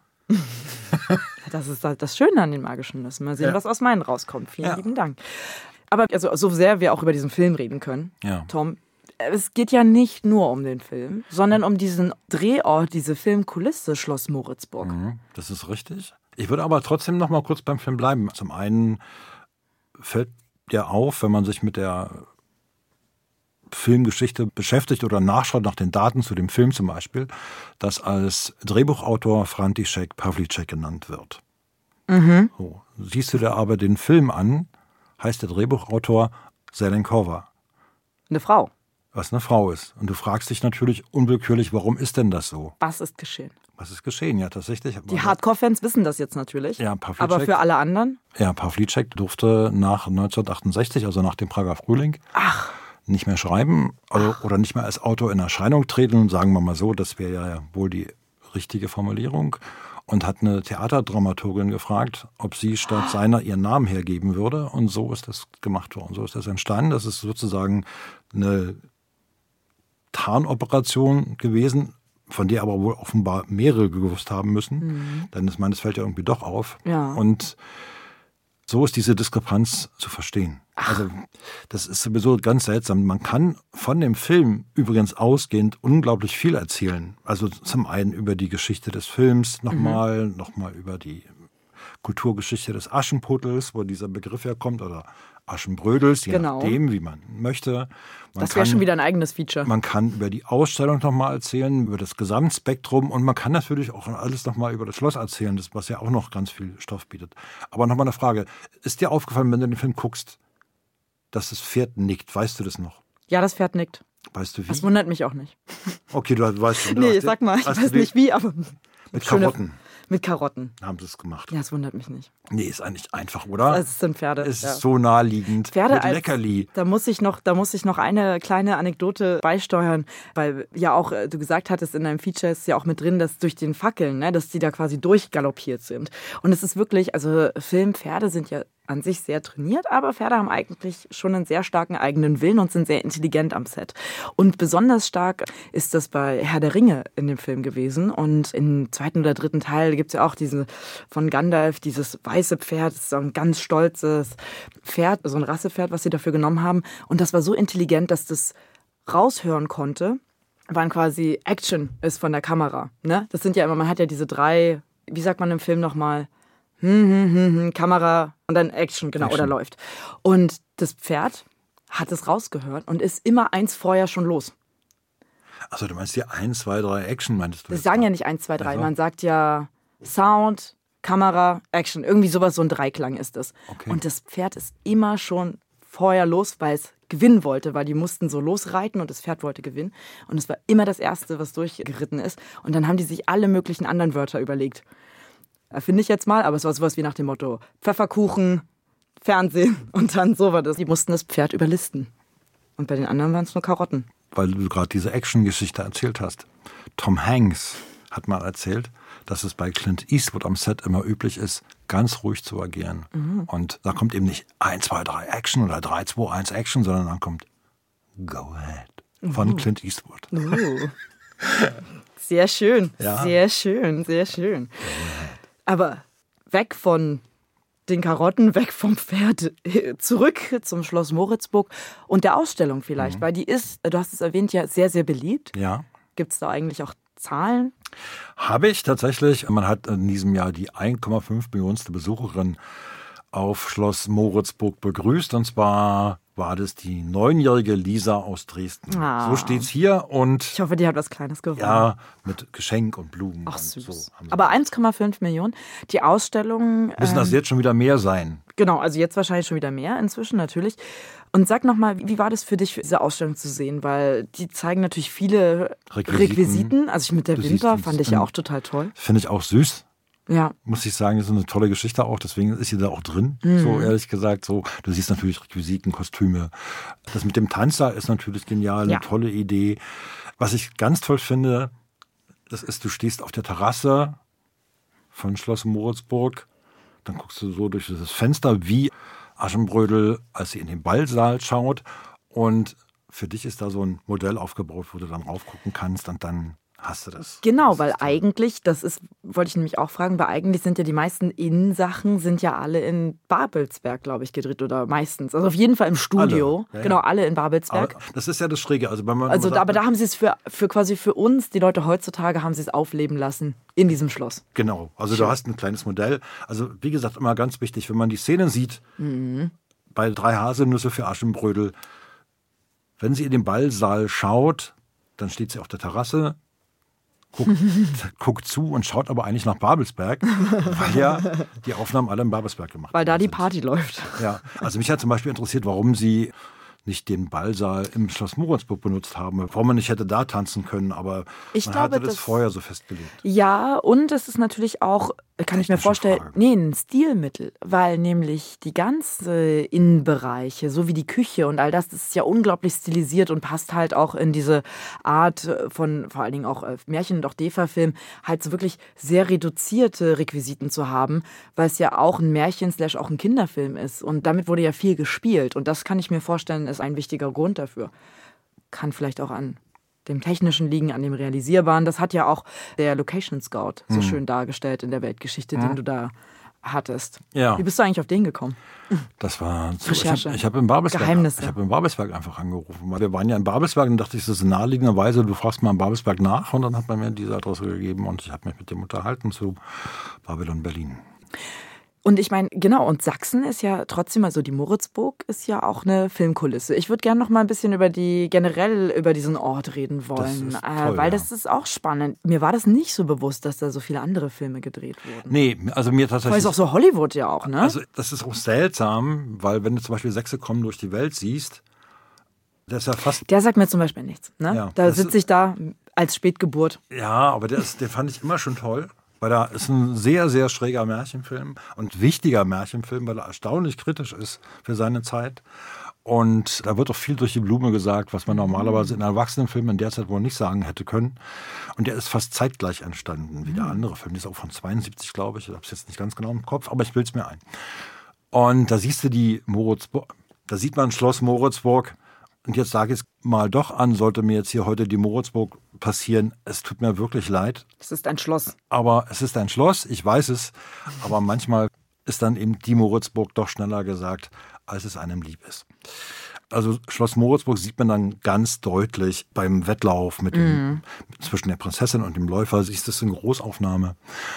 Speaker 2: Das ist halt das Schöne an den magischen Nüssen. Mal sehen, was aus meinen rauskommt. Vielen lieben Dank. Aber also, so sehr wir auch über diesen Film reden können, Tom, es geht ja nicht nur um den Film, sondern um diesen Drehort, diese Filmkulisse Schloss Moritzburg.
Speaker 3: Das ist richtig. Ich würde aber trotzdem noch mal kurz beim Film bleiben. Zum einen fällt ja auf, wenn man sich mit der Filmgeschichte beschäftigt oder nachschaut nach den Daten zu dem Film zum Beispiel, dass als Drehbuchautor František Pavlíček genannt wird. So. Siehst du dir aber den Film an, heißt der Drehbuchautor Zelenkova.
Speaker 2: Eine Frau.
Speaker 3: Was eine Frau ist. Und du fragst dich natürlich unwillkürlich, warum ist denn das so?
Speaker 2: Was ist geschehen?
Speaker 3: Was ist geschehen? Ja, tatsächlich.
Speaker 2: Die Hardcore-Fans wissen das jetzt natürlich.
Speaker 3: Ja, Pavlíček.
Speaker 2: Aber für alle anderen?
Speaker 3: Ja, Pavlíček durfte nach 1968, also nach dem Prager Frühling, nicht mehr schreiben oder nicht mehr als Autor in Erscheinung treten. Sagen wir mal so, das wäre ja wohl die richtige Formulierung. Und hat eine Theaterdramaturgin gefragt, ob sie statt seiner ihren Namen hergeben würde. Und so ist das gemacht worden. So ist das entstanden. Das ist sozusagen eine Tarnoperation gewesen, von der aber wohl offenbar mehrere gewusst haben müssen. Denn ich meine, es fällt ja irgendwie doch auf.
Speaker 2: Ja.
Speaker 3: Und so ist diese Diskrepanz zu verstehen. Also das ist sowieso ganz seltsam. Man kann von dem Film übrigens ausgehend unglaublich viel erzählen. Also zum einen über die Geschichte des Films nochmal über die Kulturgeschichte des Aschenputtels, wo dieser Begriff herkommt, oder Aschenbrödels, je nachdem, wie man möchte.
Speaker 2: Das wäre schon wieder ein eigenes Feature.
Speaker 3: Man kann über die Ausstellung nochmal erzählen, über das Gesamtspektrum, und man kann natürlich auch alles nochmal über das Schloss erzählen, was ja auch noch ganz viel Stoff bietet. Aber nochmal eine Frage, ist dir aufgefallen, wenn du den Film guckst, dass das Pferd nickt? Weißt du das noch?
Speaker 2: Ja, das Pferd nickt.
Speaker 3: Weißt du wie?
Speaker 2: Das wundert mich auch nicht.
Speaker 3: Okay, du weißt schon.
Speaker 2: Nee, sag mal, ich weiß nicht wie, aber...
Speaker 3: Mit Karotten.
Speaker 2: Mit Karotten.
Speaker 3: Haben sie es gemacht.
Speaker 2: Ja, das wundert mich nicht.
Speaker 3: Nee, ist eigentlich einfach, oder?
Speaker 2: Es sind Pferde.
Speaker 3: Es ist so naheliegend.
Speaker 2: Pferde
Speaker 3: mit Leckerli.
Speaker 2: Da muss ich noch eine kleine Anekdote beisteuern, weil ja auch du gesagt hattest, in deinem Feature ist ja auch mit drin, dass durch den Fackeln, ne, dass die da quasi durchgaloppiert sind. Und es ist wirklich, also Filmpferde sind ja an sich sehr trainiert, aber Pferde haben eigentlich schon einen sehr starken eigenen Willen und sind sehr intelligent am Set. Und besonders stark ist das bei Herr der Ringe in dem Film gewesen. Und im 2. oder 3. Teil gibt es ja auch diese von Gandalf, dieses weiße Pferd, das ist so ein ganz stolzes Pferd, so ein Rassepferd, was sie dafür genommen haben. Und das war so intelligent, dass das raushören konnte, wann quasi Action ist von der Kamera. Ne? Das sind ja immer, man hat ja diese 3, wie sagt man im Film nochmal, Kamera und dann Action, genau, oder läuft. Und das Pferd hat es rausgehört und ist immer eins vorher schon los.
Speaker 3: Achso, du meinst die 1, 2, 3 Action, meintest du?
Speaker 2: Das sagen ja nicht 1, 2, 3. Also? Man sagt ja Sound, Kamera, Action. Irgendwie sowas, so ein Dreiklang ist das. Okay. Und das Pferd ist immer schon vorher los, weil es gewinnen wollte, weil die mussten so losreiten und das Pferd wollte gewinnen. Und es war immer das Erste, was durchgeritten ist. Und dann haben die sich alle möglichen anderen Wörter überlegt. Finde ich jetzt mal, aber es war sowas wie nach dem Motto Pfefferkuchen, Fernsehen und dann so war das. Die mussten das Pferd überlisten. Und bei den anderen waren es nur Karotten.
Speaker 3: Weil du gerade diese Action-Geschichte erzählt hast. Tom Hanks hat mal erzählt, dass es bei Clint Eastwood am Set immer üblich ist, ganz ruhig zu agieren. Und da kommt eben nicht 1, 2, 3 Action oder 3, 2, 1 Action, sondern dann kommt Go Ahead von Clint Eastwood.
Speaker 2: Sehr schön,
Speaker 3: Ja.
Speaker 2: sehr schön, sehr schön. Aber weg von den Karotten, weg vom Pferd, zurück zum Schloss Moritzburg und der Ausstellung vielleicht, weil die ist, du hast es erwähnt, ja sehr, sehr beliebt.
Speaker 3: Ja.
Speaker 2: Gibt es da eigentlich auch Zahlen?
Speaker 3: Habe ich tatsächlich. Man hat in diesem Jahr die 1,5 Millionste Besucherin auf Schloss Moritzburg begrüßt. Und zwar war das die 9-jährige Lisa aus Dresden.
Speaker 2: Ah.
Speaker 3: So steht's hier. Und
Speaker 2: Ich hoffe, die hat was Kleines gewonnen.
Speaker 3: ja, mit Geschenk und Blumen.
Speaker 2: Ach
Speaker 3: und
Speaker 2: süß.
Speaker 3: so haben sie-
Speaker 2: Aber 1,5 Millionen. Die Ausstellung...
Speaker 3: Müssen das jetzt schon wieder mehr sein?
Speaker 2: Genau, also jetzt wahrscheinlich schon wieder mehr inzwischen natürlich. Und sag nochmal, wie war das für dich, diese Ausstellung zu sehen? Weil die zeigen natürlich viele Requisiten. Also mit der
Speaker 3: Du
Speaker 2: Wimper
Speaker 3: siehst
Speaker 2: fand ich
Speaker 3: uns.
Speaker 2: ja auch total toll.
Speaker 3: Finde ich auch süß.
Speaker 2: Ja.
Speaker 3: Muss ich sagen, das ist eine tolle Geschichte auch, deswegen ist sie da auch drin, so ehrlich gesagt. So, du siehst natürlich Requisiten, Kostüme. Das mit dem Tanzsaal ist natürlich genial, eine
Speaker 2: Ja.
Speaker 3: tolle Idee. Was ich ganz toll finde, das ist, du stehst auf der Terrasse von Schloss Moritzburg, dann guckst du so durch dieses Fenster, wie Aschenbrödel, als sie in den Ballsaal schaut, und für dich ist da so ein Modell aufgebaut, wo du dann raufgucken kannst und dann hast du das.
Speaker 2: Genau, weil eigentlich, das ist, wollte ich nämlich auch fragen, weil eigentlich sind ja die meisten Innensachen sind ja alle in Babelsberg, glaube ich, gedreht oder meistens. Also auf jeden Fall im Studio.
Speaker 3: Alle, ja,
Speaker 2: Genau,
Speaker 3: ja.
Speaker 2: alle in Babelsberg.
Speaker 3: Aber das ist ja das Schräge. Also, wenn man
Speaker 2: Also,
Speaker 3: sagt,
Speaker 2: aber da haben sie es für quasi für uns, die Leute heutzutage, haben sie es aufleben lassen in diesem Schloss.
Speaker 3: Genau, also du hast ein kleines Modell. Also wie gesagt, immer ganz wichtig, wenn man die Szene sieht, bei 3 Haselnüsse für Aschenbrödel, wenn sie in den Ballsaal schaut, dann steht sie auf der Terrasse, guckt zu und schaut aber eigentlich nach Babelsberg, weil ja die Aufnahmen alle in Babelsberg gemacht
Speaker 2: Weil da die
Speaker 3: sind.
Speaker 2: Party läuft.
Speaker 3: Ja, also mich hat zum Beispiel interessiert, warum sie nicht den Ballsaal im Schloss Moritzburg benutzt haben, warum man nicht hätte da tanzen können, aber
Speaker 2: Ich
Speaker 3: man
Speaker 2: glaube,
Speaker 3: hatte das
Speaker 2: das-
Speaker 3: vorher so festgelegt.
Speaker 2: Ja, und es ist natürlich auch, kann ich mir vorstellen, ein Stilmittel, weil nämlich die ganzen Innenbereiche, so wie die Küche und all das, das ist ja unglaublich stilisiert und passt halt auch in diese Art von, vor allen Dingen auch Märchen- und auch DEFA-Film, halt so wirklich sehr reduzierte Requisiten zu haben, weil es ja auch ein Märchen / auch ein Kinderfilm ist und damit wurde ja viel gespielt und das kann ich mir vorstellen, ist ein wichtiger Grund dafür. Kann vielleicht auch an dem Technischen liegen, an dem Realisierbaren. Das hat ja auch der Location Scout so schön dargestellt in der Weltgeschichte, den du da hattest.
Speaker 3: Ja.
Speaker 2: Wie bist du eigentlich auf den gekommen?
Speaker 3: Das war so,
Speaker 2: Recherche.
Speaker 3: ich habe in Babelsberg,
Speaker 2: Geheimnisse.
Speaker 3: ich habe in Babelsberg einfach angerufen, weil wir waren ja in Babelsberg und dachte ich, das ist naheliegenderweise, du fragst mal in Babelsberg nach und dann hat man mir diese Adresse gegeben und ich habe mich mit dem unterhalten zu Babylon Berlin.
Speaker 2: Und ich meine, genau, und Sachsen ist ja trotzdem, also die Moritzburg ist ja auch eine Filmkulisse. Ich würde gerne noch mal ein bisschen generell über diesen Ort reden wollen,
Speaker 3: ist toll,
Speaker 2: weil
Speaker 3: ja.
Speaker 2: das ist auch spannend. Mir war das nicht so bewusst, dass da so viele andere Filme gedreht wurden.
Speaker 3: Nee, also mir
Speaker 2: Weil
Speaker 3: tatsächlich.
Speaker 2: es auch so Hollywood ja auch, ne?
Speaker 3: Also das ist auch seltsam, weil wenn du zum Beispiel Sechse kommen durch die Welt siehst, der ist ja fast.
Speaker 2: Der sagt mir zum Beispiel nichts, ne?
Speaker 3: Ja,
Speaker 2: Da
Speaker 3: das
Speaker 2: sitze ich da als Spätgeburt.
Speaker 3: Ja, aber den fand ich immer schon toll. Weil da ist ein sehr, sehr schräger Märchenfilm und wichtiger Märchenfilm, weil er erstaunlich kritisch ist für seine Zeit. Und da wird auch viel durch die Blume gesagt, was man normalerweise in Erwachsenenfilmen in der Zeit wohl nicht sagen hätte können. Und der ist fast zeitgleich entstanden wie der andere Film. Der ist auch von 72, glaube ich. Ich habe es jetzt nicht ganz genau im Kopf, aber ich bilde es mir ein. Und da siehst du die Moritzburg, da sieht man Schloss Moritzburg. Und jetzt sage ich es mal doch an, sollte mir jetzt hier heute die Moritzburg passieren. Es tut mir wirklich leid.
Speaker 2: Es ist ein Schloss.
Speaker 3: Aber es ist ein Schloss, ich weiß es. Aber manchmal ist dann eben die Moritzburg doch schneller gesagt, als es einem lieb ist. Also Schloss Moritzburg sieht man dann ganz deutlich beim Wettlauf zwischen der Prinzessin und dem Läufer. Siehst du, das ist eine Großaufnahme.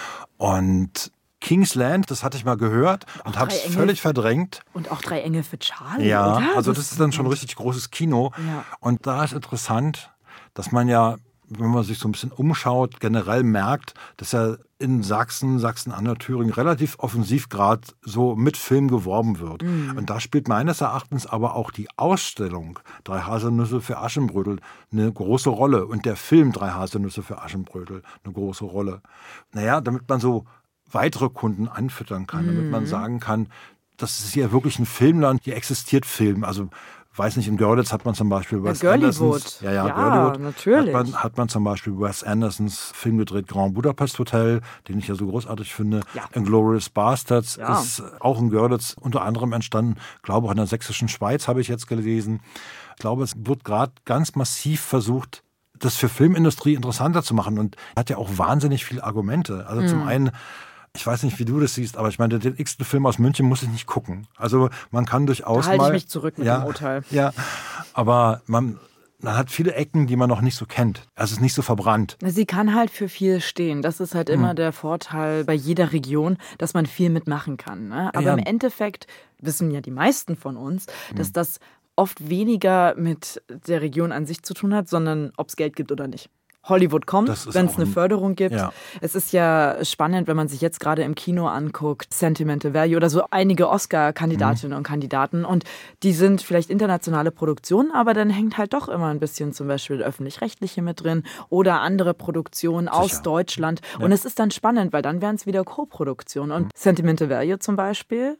Speaker 3: Und Kingsland, das hatte ich mal gehört und habe es völlig verdrängt.
Speaker 2: Und auch 3 Engel für Charlie,
Speaker 3: Ja,
Speaker 2: oder?
Speaker 3: also das ist dann schon richtig großes Kino.
Speaker 2: Ja.
Speaker 3: Und da ist interessant, dass man ja, wenn man sich so ein bisschen umschaut, generell merkt, dass ja in Sachsen-Anhalt, Thüringen relativ offensiv gerade so mit Film geworben wird. Und da spielt meines Erachtens aber auch die Ausstellung 3 Haselnüsse für Aschenbrödel eine große Rolle. Und der Film 3 Haselnüsse für Aschenbrödel eine große Rolle. Naja, damit man so weitere Kunden anfüttern kann, damit man sagen kann, das ist ja wirklich ein Filmland, hier existiert Film. Also weiß nicht, in Görlitz hat man zum Beispiel Wes Andersons.
Speaker 2: Ja, natürlich.
Speaker 3: Hat man zum Beispiel Wes Andersons Film gedreht, Grand Budapest Hotel, den ich ja so großartig finde. Ja. Inglourious Basterds ist auch in Görlitz unter anderem entstanden. Ich glaube auch in der sächsischen Schweiz, habe ich jetzt gelesen. Ich glaube, es wird gerade ganz massiv versucht, das für Filmindustrie interessanter zu machen und hat ja auch wahnsinnig viele Argumente. Also zum einen, ich weiß nicht, wie du das siehst, aber ich meine, den x-ten Film aus München muss ich nicht gucken. Also man kann durchaus
Speaker 2: da halte ich mich zurück mit dem Urteil.
Speaker 3: Ja, aber man hat viele Ecken, die man noch nicht so kennt. Also es ist nicht so verbrannt.
Speaker 2: Sie kann halt für viel stehen. Das ist halt immer der Vorteil bei jeder Region, dass man viel mitmachen kann. Ne? Aber im Endeffekt wissen ja die meisten von uns, dass das oft weniger mit der Region an sich zu tun hat, sondern ob es Geld gibt oder nicht. Hollywood kommt, wenn es eine Förderung gibt. Ja. Es ist ja spannend, wenn man sich jetzt gerade im Kino anguckt, Sentimental Value oder so einige Oscar-Kandidatinnen und Kandidaten. Und die sind vielleicht internationale Produktionen, aber dann hängt halt doch immer ein bisschen zum Beispiel öffentlich-rechtliche mit drin oder andere Produktionen aus Deutschland. Ja. Und es ist dann spannend, weil dann wären es wieder Co-Produktionen. Und Sentimental Value zum Beispiel,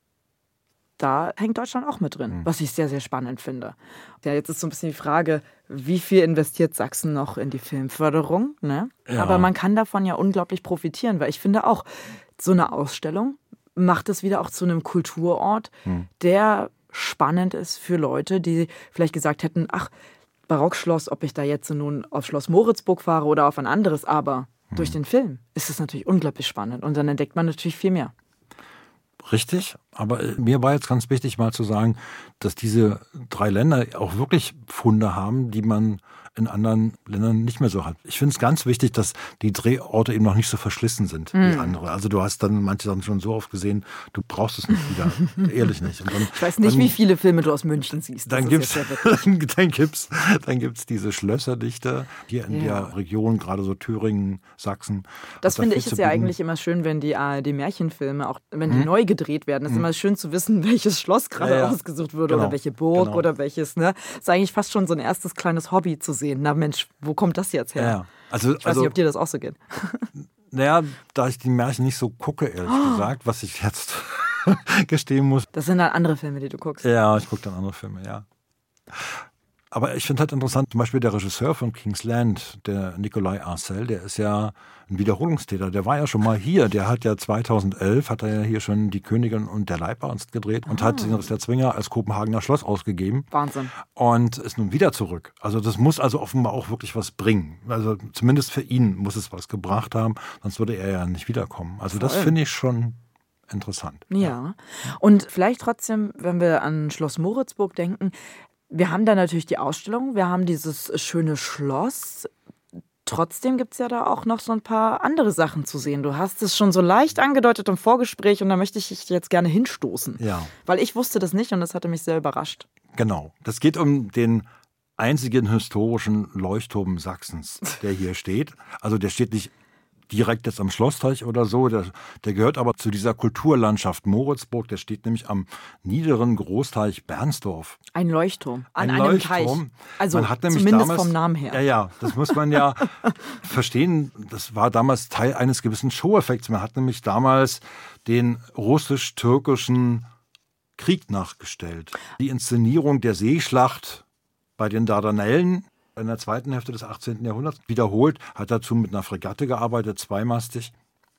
Speaker 2: da hängt Deutschland auch mit drin, was ich sehr, sehr spannend finde. Ja, jetzt ist so ein bisschen die Frage, wie viel investiert Sachsen noch in die Filmförderung? Ne? Ja. Aber man kann davon ja unglaublich profitieren, weil ich finde auch, so eine Ausstellung macht es wieder auch zu einem Kulturort, der spannend ist für Leute, die vielleicht gesagt hätten, ach, Barockschloss, ob ich da jetzt nun auf Schloss Moritzburg fahre oder auf ein anderes, aber durch den Film ist es natürlich unglaublich spannend und dann entdeckt man natürlich viel mehr.
Speaker 3: Richtig, aber mir war jetzt ganz wichtig mal zu sagen, dass diese 3 Länder auch wirklich Funde haben, die man in anderen Ländern nicht mehr so hat. Ich finde es ganz wichtig, dass die Drehorte eben noch nicht so verschlissen sind wie andere. Also du hast dann manche Sachen schon so oft gesehen, du brauchst es nicht wieder. Ehrlich nicht. Und dann,
Speaker 2: ich weiß nicht, wie viele Filme du aus München siehst.
Speaker 3: Dann gibt's diese Schlösserdichter hier in der Region, gerade so Thüringen, Sachsen.
Speaker 2: Das finde ich ist ja eigentlich immer schön, wenn die ARD-Märchenfilme, auch wenn die neu gedreht werden, ist immer schön zu wissen, welches Schloss gerade ausgesucht wurde oder welche Burg oder welches. Ne? Ist eigentlich fast schon so ein erstes kleines Hobby zu sehen. Na Mensch, wo kommt das jetzt her?
Speaker 3: Ja.
Speaker 2: Ich weiß nicht, ob dir das auch so geht.
Speaker 3: Naja, da ich die Märchen nicht so gucke, ehrlich gesagt, was ich jetzt gestehen muss.
Speaker 2: Das sind dann andere Filme, die du guckst.
Speaker 3: Ja, ich gucke dann andere Filme, ja. Aber ich finde halt interessant, zum Beispiel der Regisseur von King's Land, der Nikolai Arcel, der ist ja ein Wiederholungstäter. Der war ja schon mal hier. Der hat ja 2011, hat er ja hier schon Die Königin und der Leibarzt gedreht und hat den der Zwinger als Kopenhagener Schloss ausgegeben.
Speaker 2: Wahnsinn.
Speaker 3: Und ist nun wieder zurück. Also das muss also offenbar auch wirklich was bringen. Also zumindest für ihn muss es was gebracht haben, sonst würde er ja nicht wiederkommen. Also das finde ich schon interessant.
Speaker 2: Ja. Und vielleicht trotzdem, wenn wir an Schloss Moritzburg denken, wir haben da natürlich die Ausstellung, wir haben dieses schöne Schloss. Trotzdem gibt es ja da auch noch so ein paar andere Sachen zu sehen. Du hast es schon so leicht angedeutet im Vorgespräch und da möchte ich dich jetzt gerne hinstoßen.
Speaker 3: Ja.
Speaker 2: Weil ich wusste das nicht und das hatte mich sehr überrascht.
Speaker 3: Genau. Das geht um den einzigen historischen Leuchtturm Sachsens, der hier steht. Also der steht nicht direkt jetzt am Schlossteich oder so, der gehört aber zu dieser Kulturlandschaft Moritzburg, der steht nämlich am niederen Großteich Bernsdorf.
Speaker 2: Ein Leuchtturm an einem Teich. Also
Speaker 3: man hat nämlich
Speaker 2: zumindest
Speaker 3: damals,
Speaker 2: vom Namen her.
Speaker 3: Ja, das muss man ja verstehen, das war damals Teil eines gewissen Show-Effekts. Man hat nämlich damals den russisch-türkischen Krieg nachgestellt. Die Inszenierung der Seeschlacht bei den Dardanellen in der zweiten Hälfte des 18. Jahrhunderts wiederholt, hat dazu mit einer Fregatte gearbeitet, zweimastig,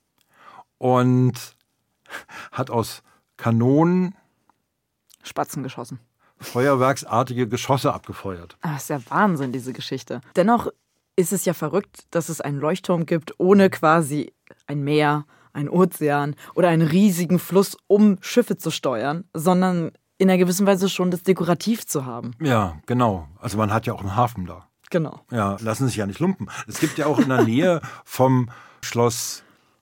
Speaker 3: und hat aus Kanonen
Speaker 2: Spatzen geschossen.
Speaker 3: Feuerwerksartige Geschosse abgefeuert.
Speaker 2: Das ist ja Wahnsinn, diese Geschichte. Dennoch ist es ja verrückt, dass es einen Leuchtturm gibt, ohne quasi ein Meer, ein Ozean oder einen riesigen Fluss, um Schiffe zu steuern, sondern in einer gewissen Weise schon das dekorativ zu haben.
Speaker 3: Ja, genau. Also man hat ja auch einen Hafen da.
Speaker 2: Genau.
Speaker 3: Ja, lassen sich ja nicht lumpen. Es gibt ja auch in der Nähe vom Schloss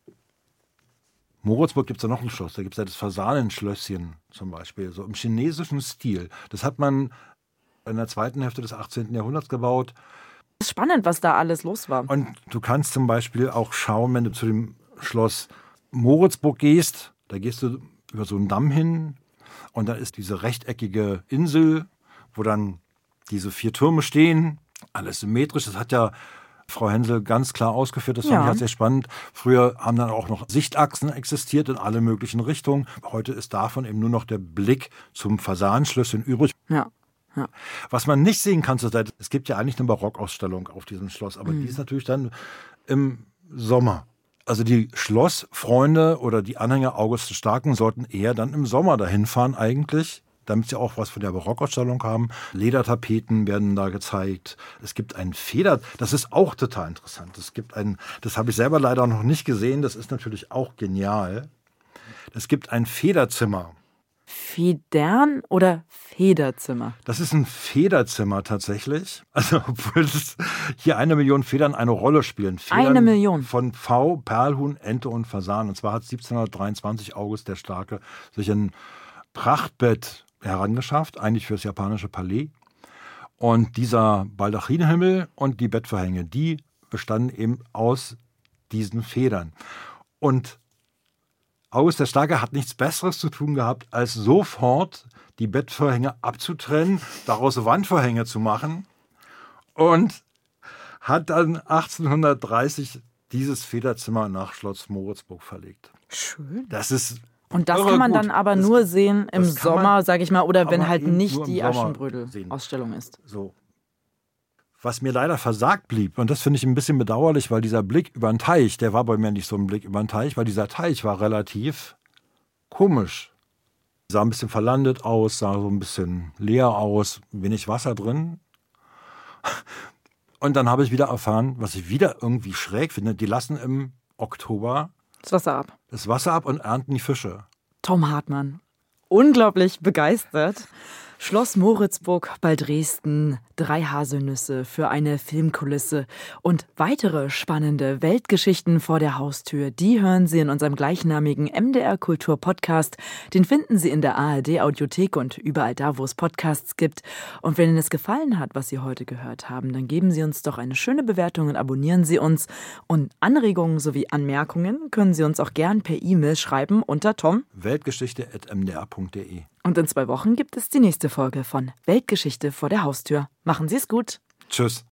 Speaker 3: Moritzburg gibt es ja noch ein Schloss. Da gibt es ja das Fasanenschlösschen zum Beispiel, so im chinesischen Stil. Das hat man in der zweiten Hälfte des 18. Jahrhunderts gebaut.
Speaker 2: Es ist spannend, was da alles los war.
Speaker 3: Und du kannst zum Beispiel auch schauen, wenn du zu dem Schloss Moritzburg gehst, da gehst du über so einen Damm hin. Und dann ist diese rechteckige Insel, wo dann diese 4 Türme stehen, alles symmetrisch. Das hat ja Frau Hensel ganz klar ausgeführt, das fand ich halt sehr spannend. Früher haben dann auch noch Sichtachsen existiert in alle möglichen Richtungen. Heute ist davon eben nur noch der Blick zum Fasanenschlösschen übrig.
Speaker 2: Ja. Ja.
Speaker 3: Was man nicht sehen kann zurzeit, es gibt ja eigentlich eine Barockausstellung auf diesem Schloss, aber die ist natürlich dann im Sommer. Also die Schlossfreunde oder die Anhänger August des Starken sollten eher dann im Sommer dahin fahren eigentlich, damit sie auch was von der Barockausstellung haben. Ledertapeten werden da gezeigt. Es gibt ein das ist auch total interessant. Das habe ich selber leider noch nicht gesehen, das ist natürlich auch genial. Es gibt ein Federzimmer.
Speaker 2: Federn oder Federzimmer?
Speaker 3: Das ist ein Federzimmer tatsächlich. Also obwohl hier 1 Million Federn eine Rolle spielen. Federn
Speaker 2: 1 Million?
Speaker 3: Von Pfau, Perlhuhn, Ente und Fasan. Und zwar hat 1723 August der Starke sich ein Prachtbett herangeschafft, eigentlich für das japanische Palais. Und dieser Baldachinhimmel und die Bettvorhänge, die bestanden eben aus diesen Federn. Und August der Starke hat nichts Besseres zu tun gehabt, als sofort die Bettvorhänge abzutrennen, daraus Wandvorhänge zu machen und hat dann 1830 dieses Federzimmer nach Schloss Moritzburg verlegt.
Speaker 2: Schön.
Speaker 3: Das ist
Speaker 2: Und das kann man dann aber nur sehen im Sommer, sage ich mal, oder wenn halt nicht die Aschenbrödel-Ausstellung ist.
Speaker 3: So. Was mir leider versagt blieb, und das finde ich ein bisschen bedauerlich, weil dieser Blick über den Teich, der war bei mir nicht so ein Blick über den Teich, weil dieser Teich war relativ komisch. Sah ein bisschen verlandet aus, sah so ein bisschen leer aus, wenig Wasser drin. Und dann habe ich wieder erfahren, was ich wieder irgendwie schräg finde, die lassen im Oktober
Speaker 2: das Wasser ab
Speaker 3: und ernten die Fische.
Speaker 2: Tom Hartmann, unglaublich begeistert. Schloss Moritzburg bei Dresden, 3 Haselnüsse für eine Filmkulisse und weitere spannende Weltgeschichten vor der Haustür, die hören Sie in unserem gleichnamigen MDR Kultur Podcast. Den finden Sie in der ARD Audiothek und überall da, wo es Podcasts gibt. Und wenn Ihnen es gefallen hat, was Sie heute gehört haben, dann geben Sie uns doch eine schöne Bewertung und abonnieren Sie uns. Und Anregungen sowie Anmerkungen können Sie uns auch gern per E-Mail schreiben unter
Speaker 3: tom@weltgeschichte@mdr.de.
Speaker 2: Und in 2 Wochen gibt es die nächste Folge von Weltgeschichte vor der Haustür. Machen Sie es gut.
Speaker 3: Tschüss.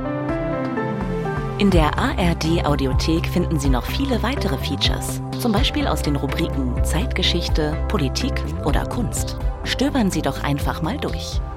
Speaker 14: In der ARD Audiothek finden Sie noch viele weitere Features. Zum Beispiel aus den Rubriken Zeitgeschichte, Politik oder Kunst. Stöbern Sie doch einfach mal durch.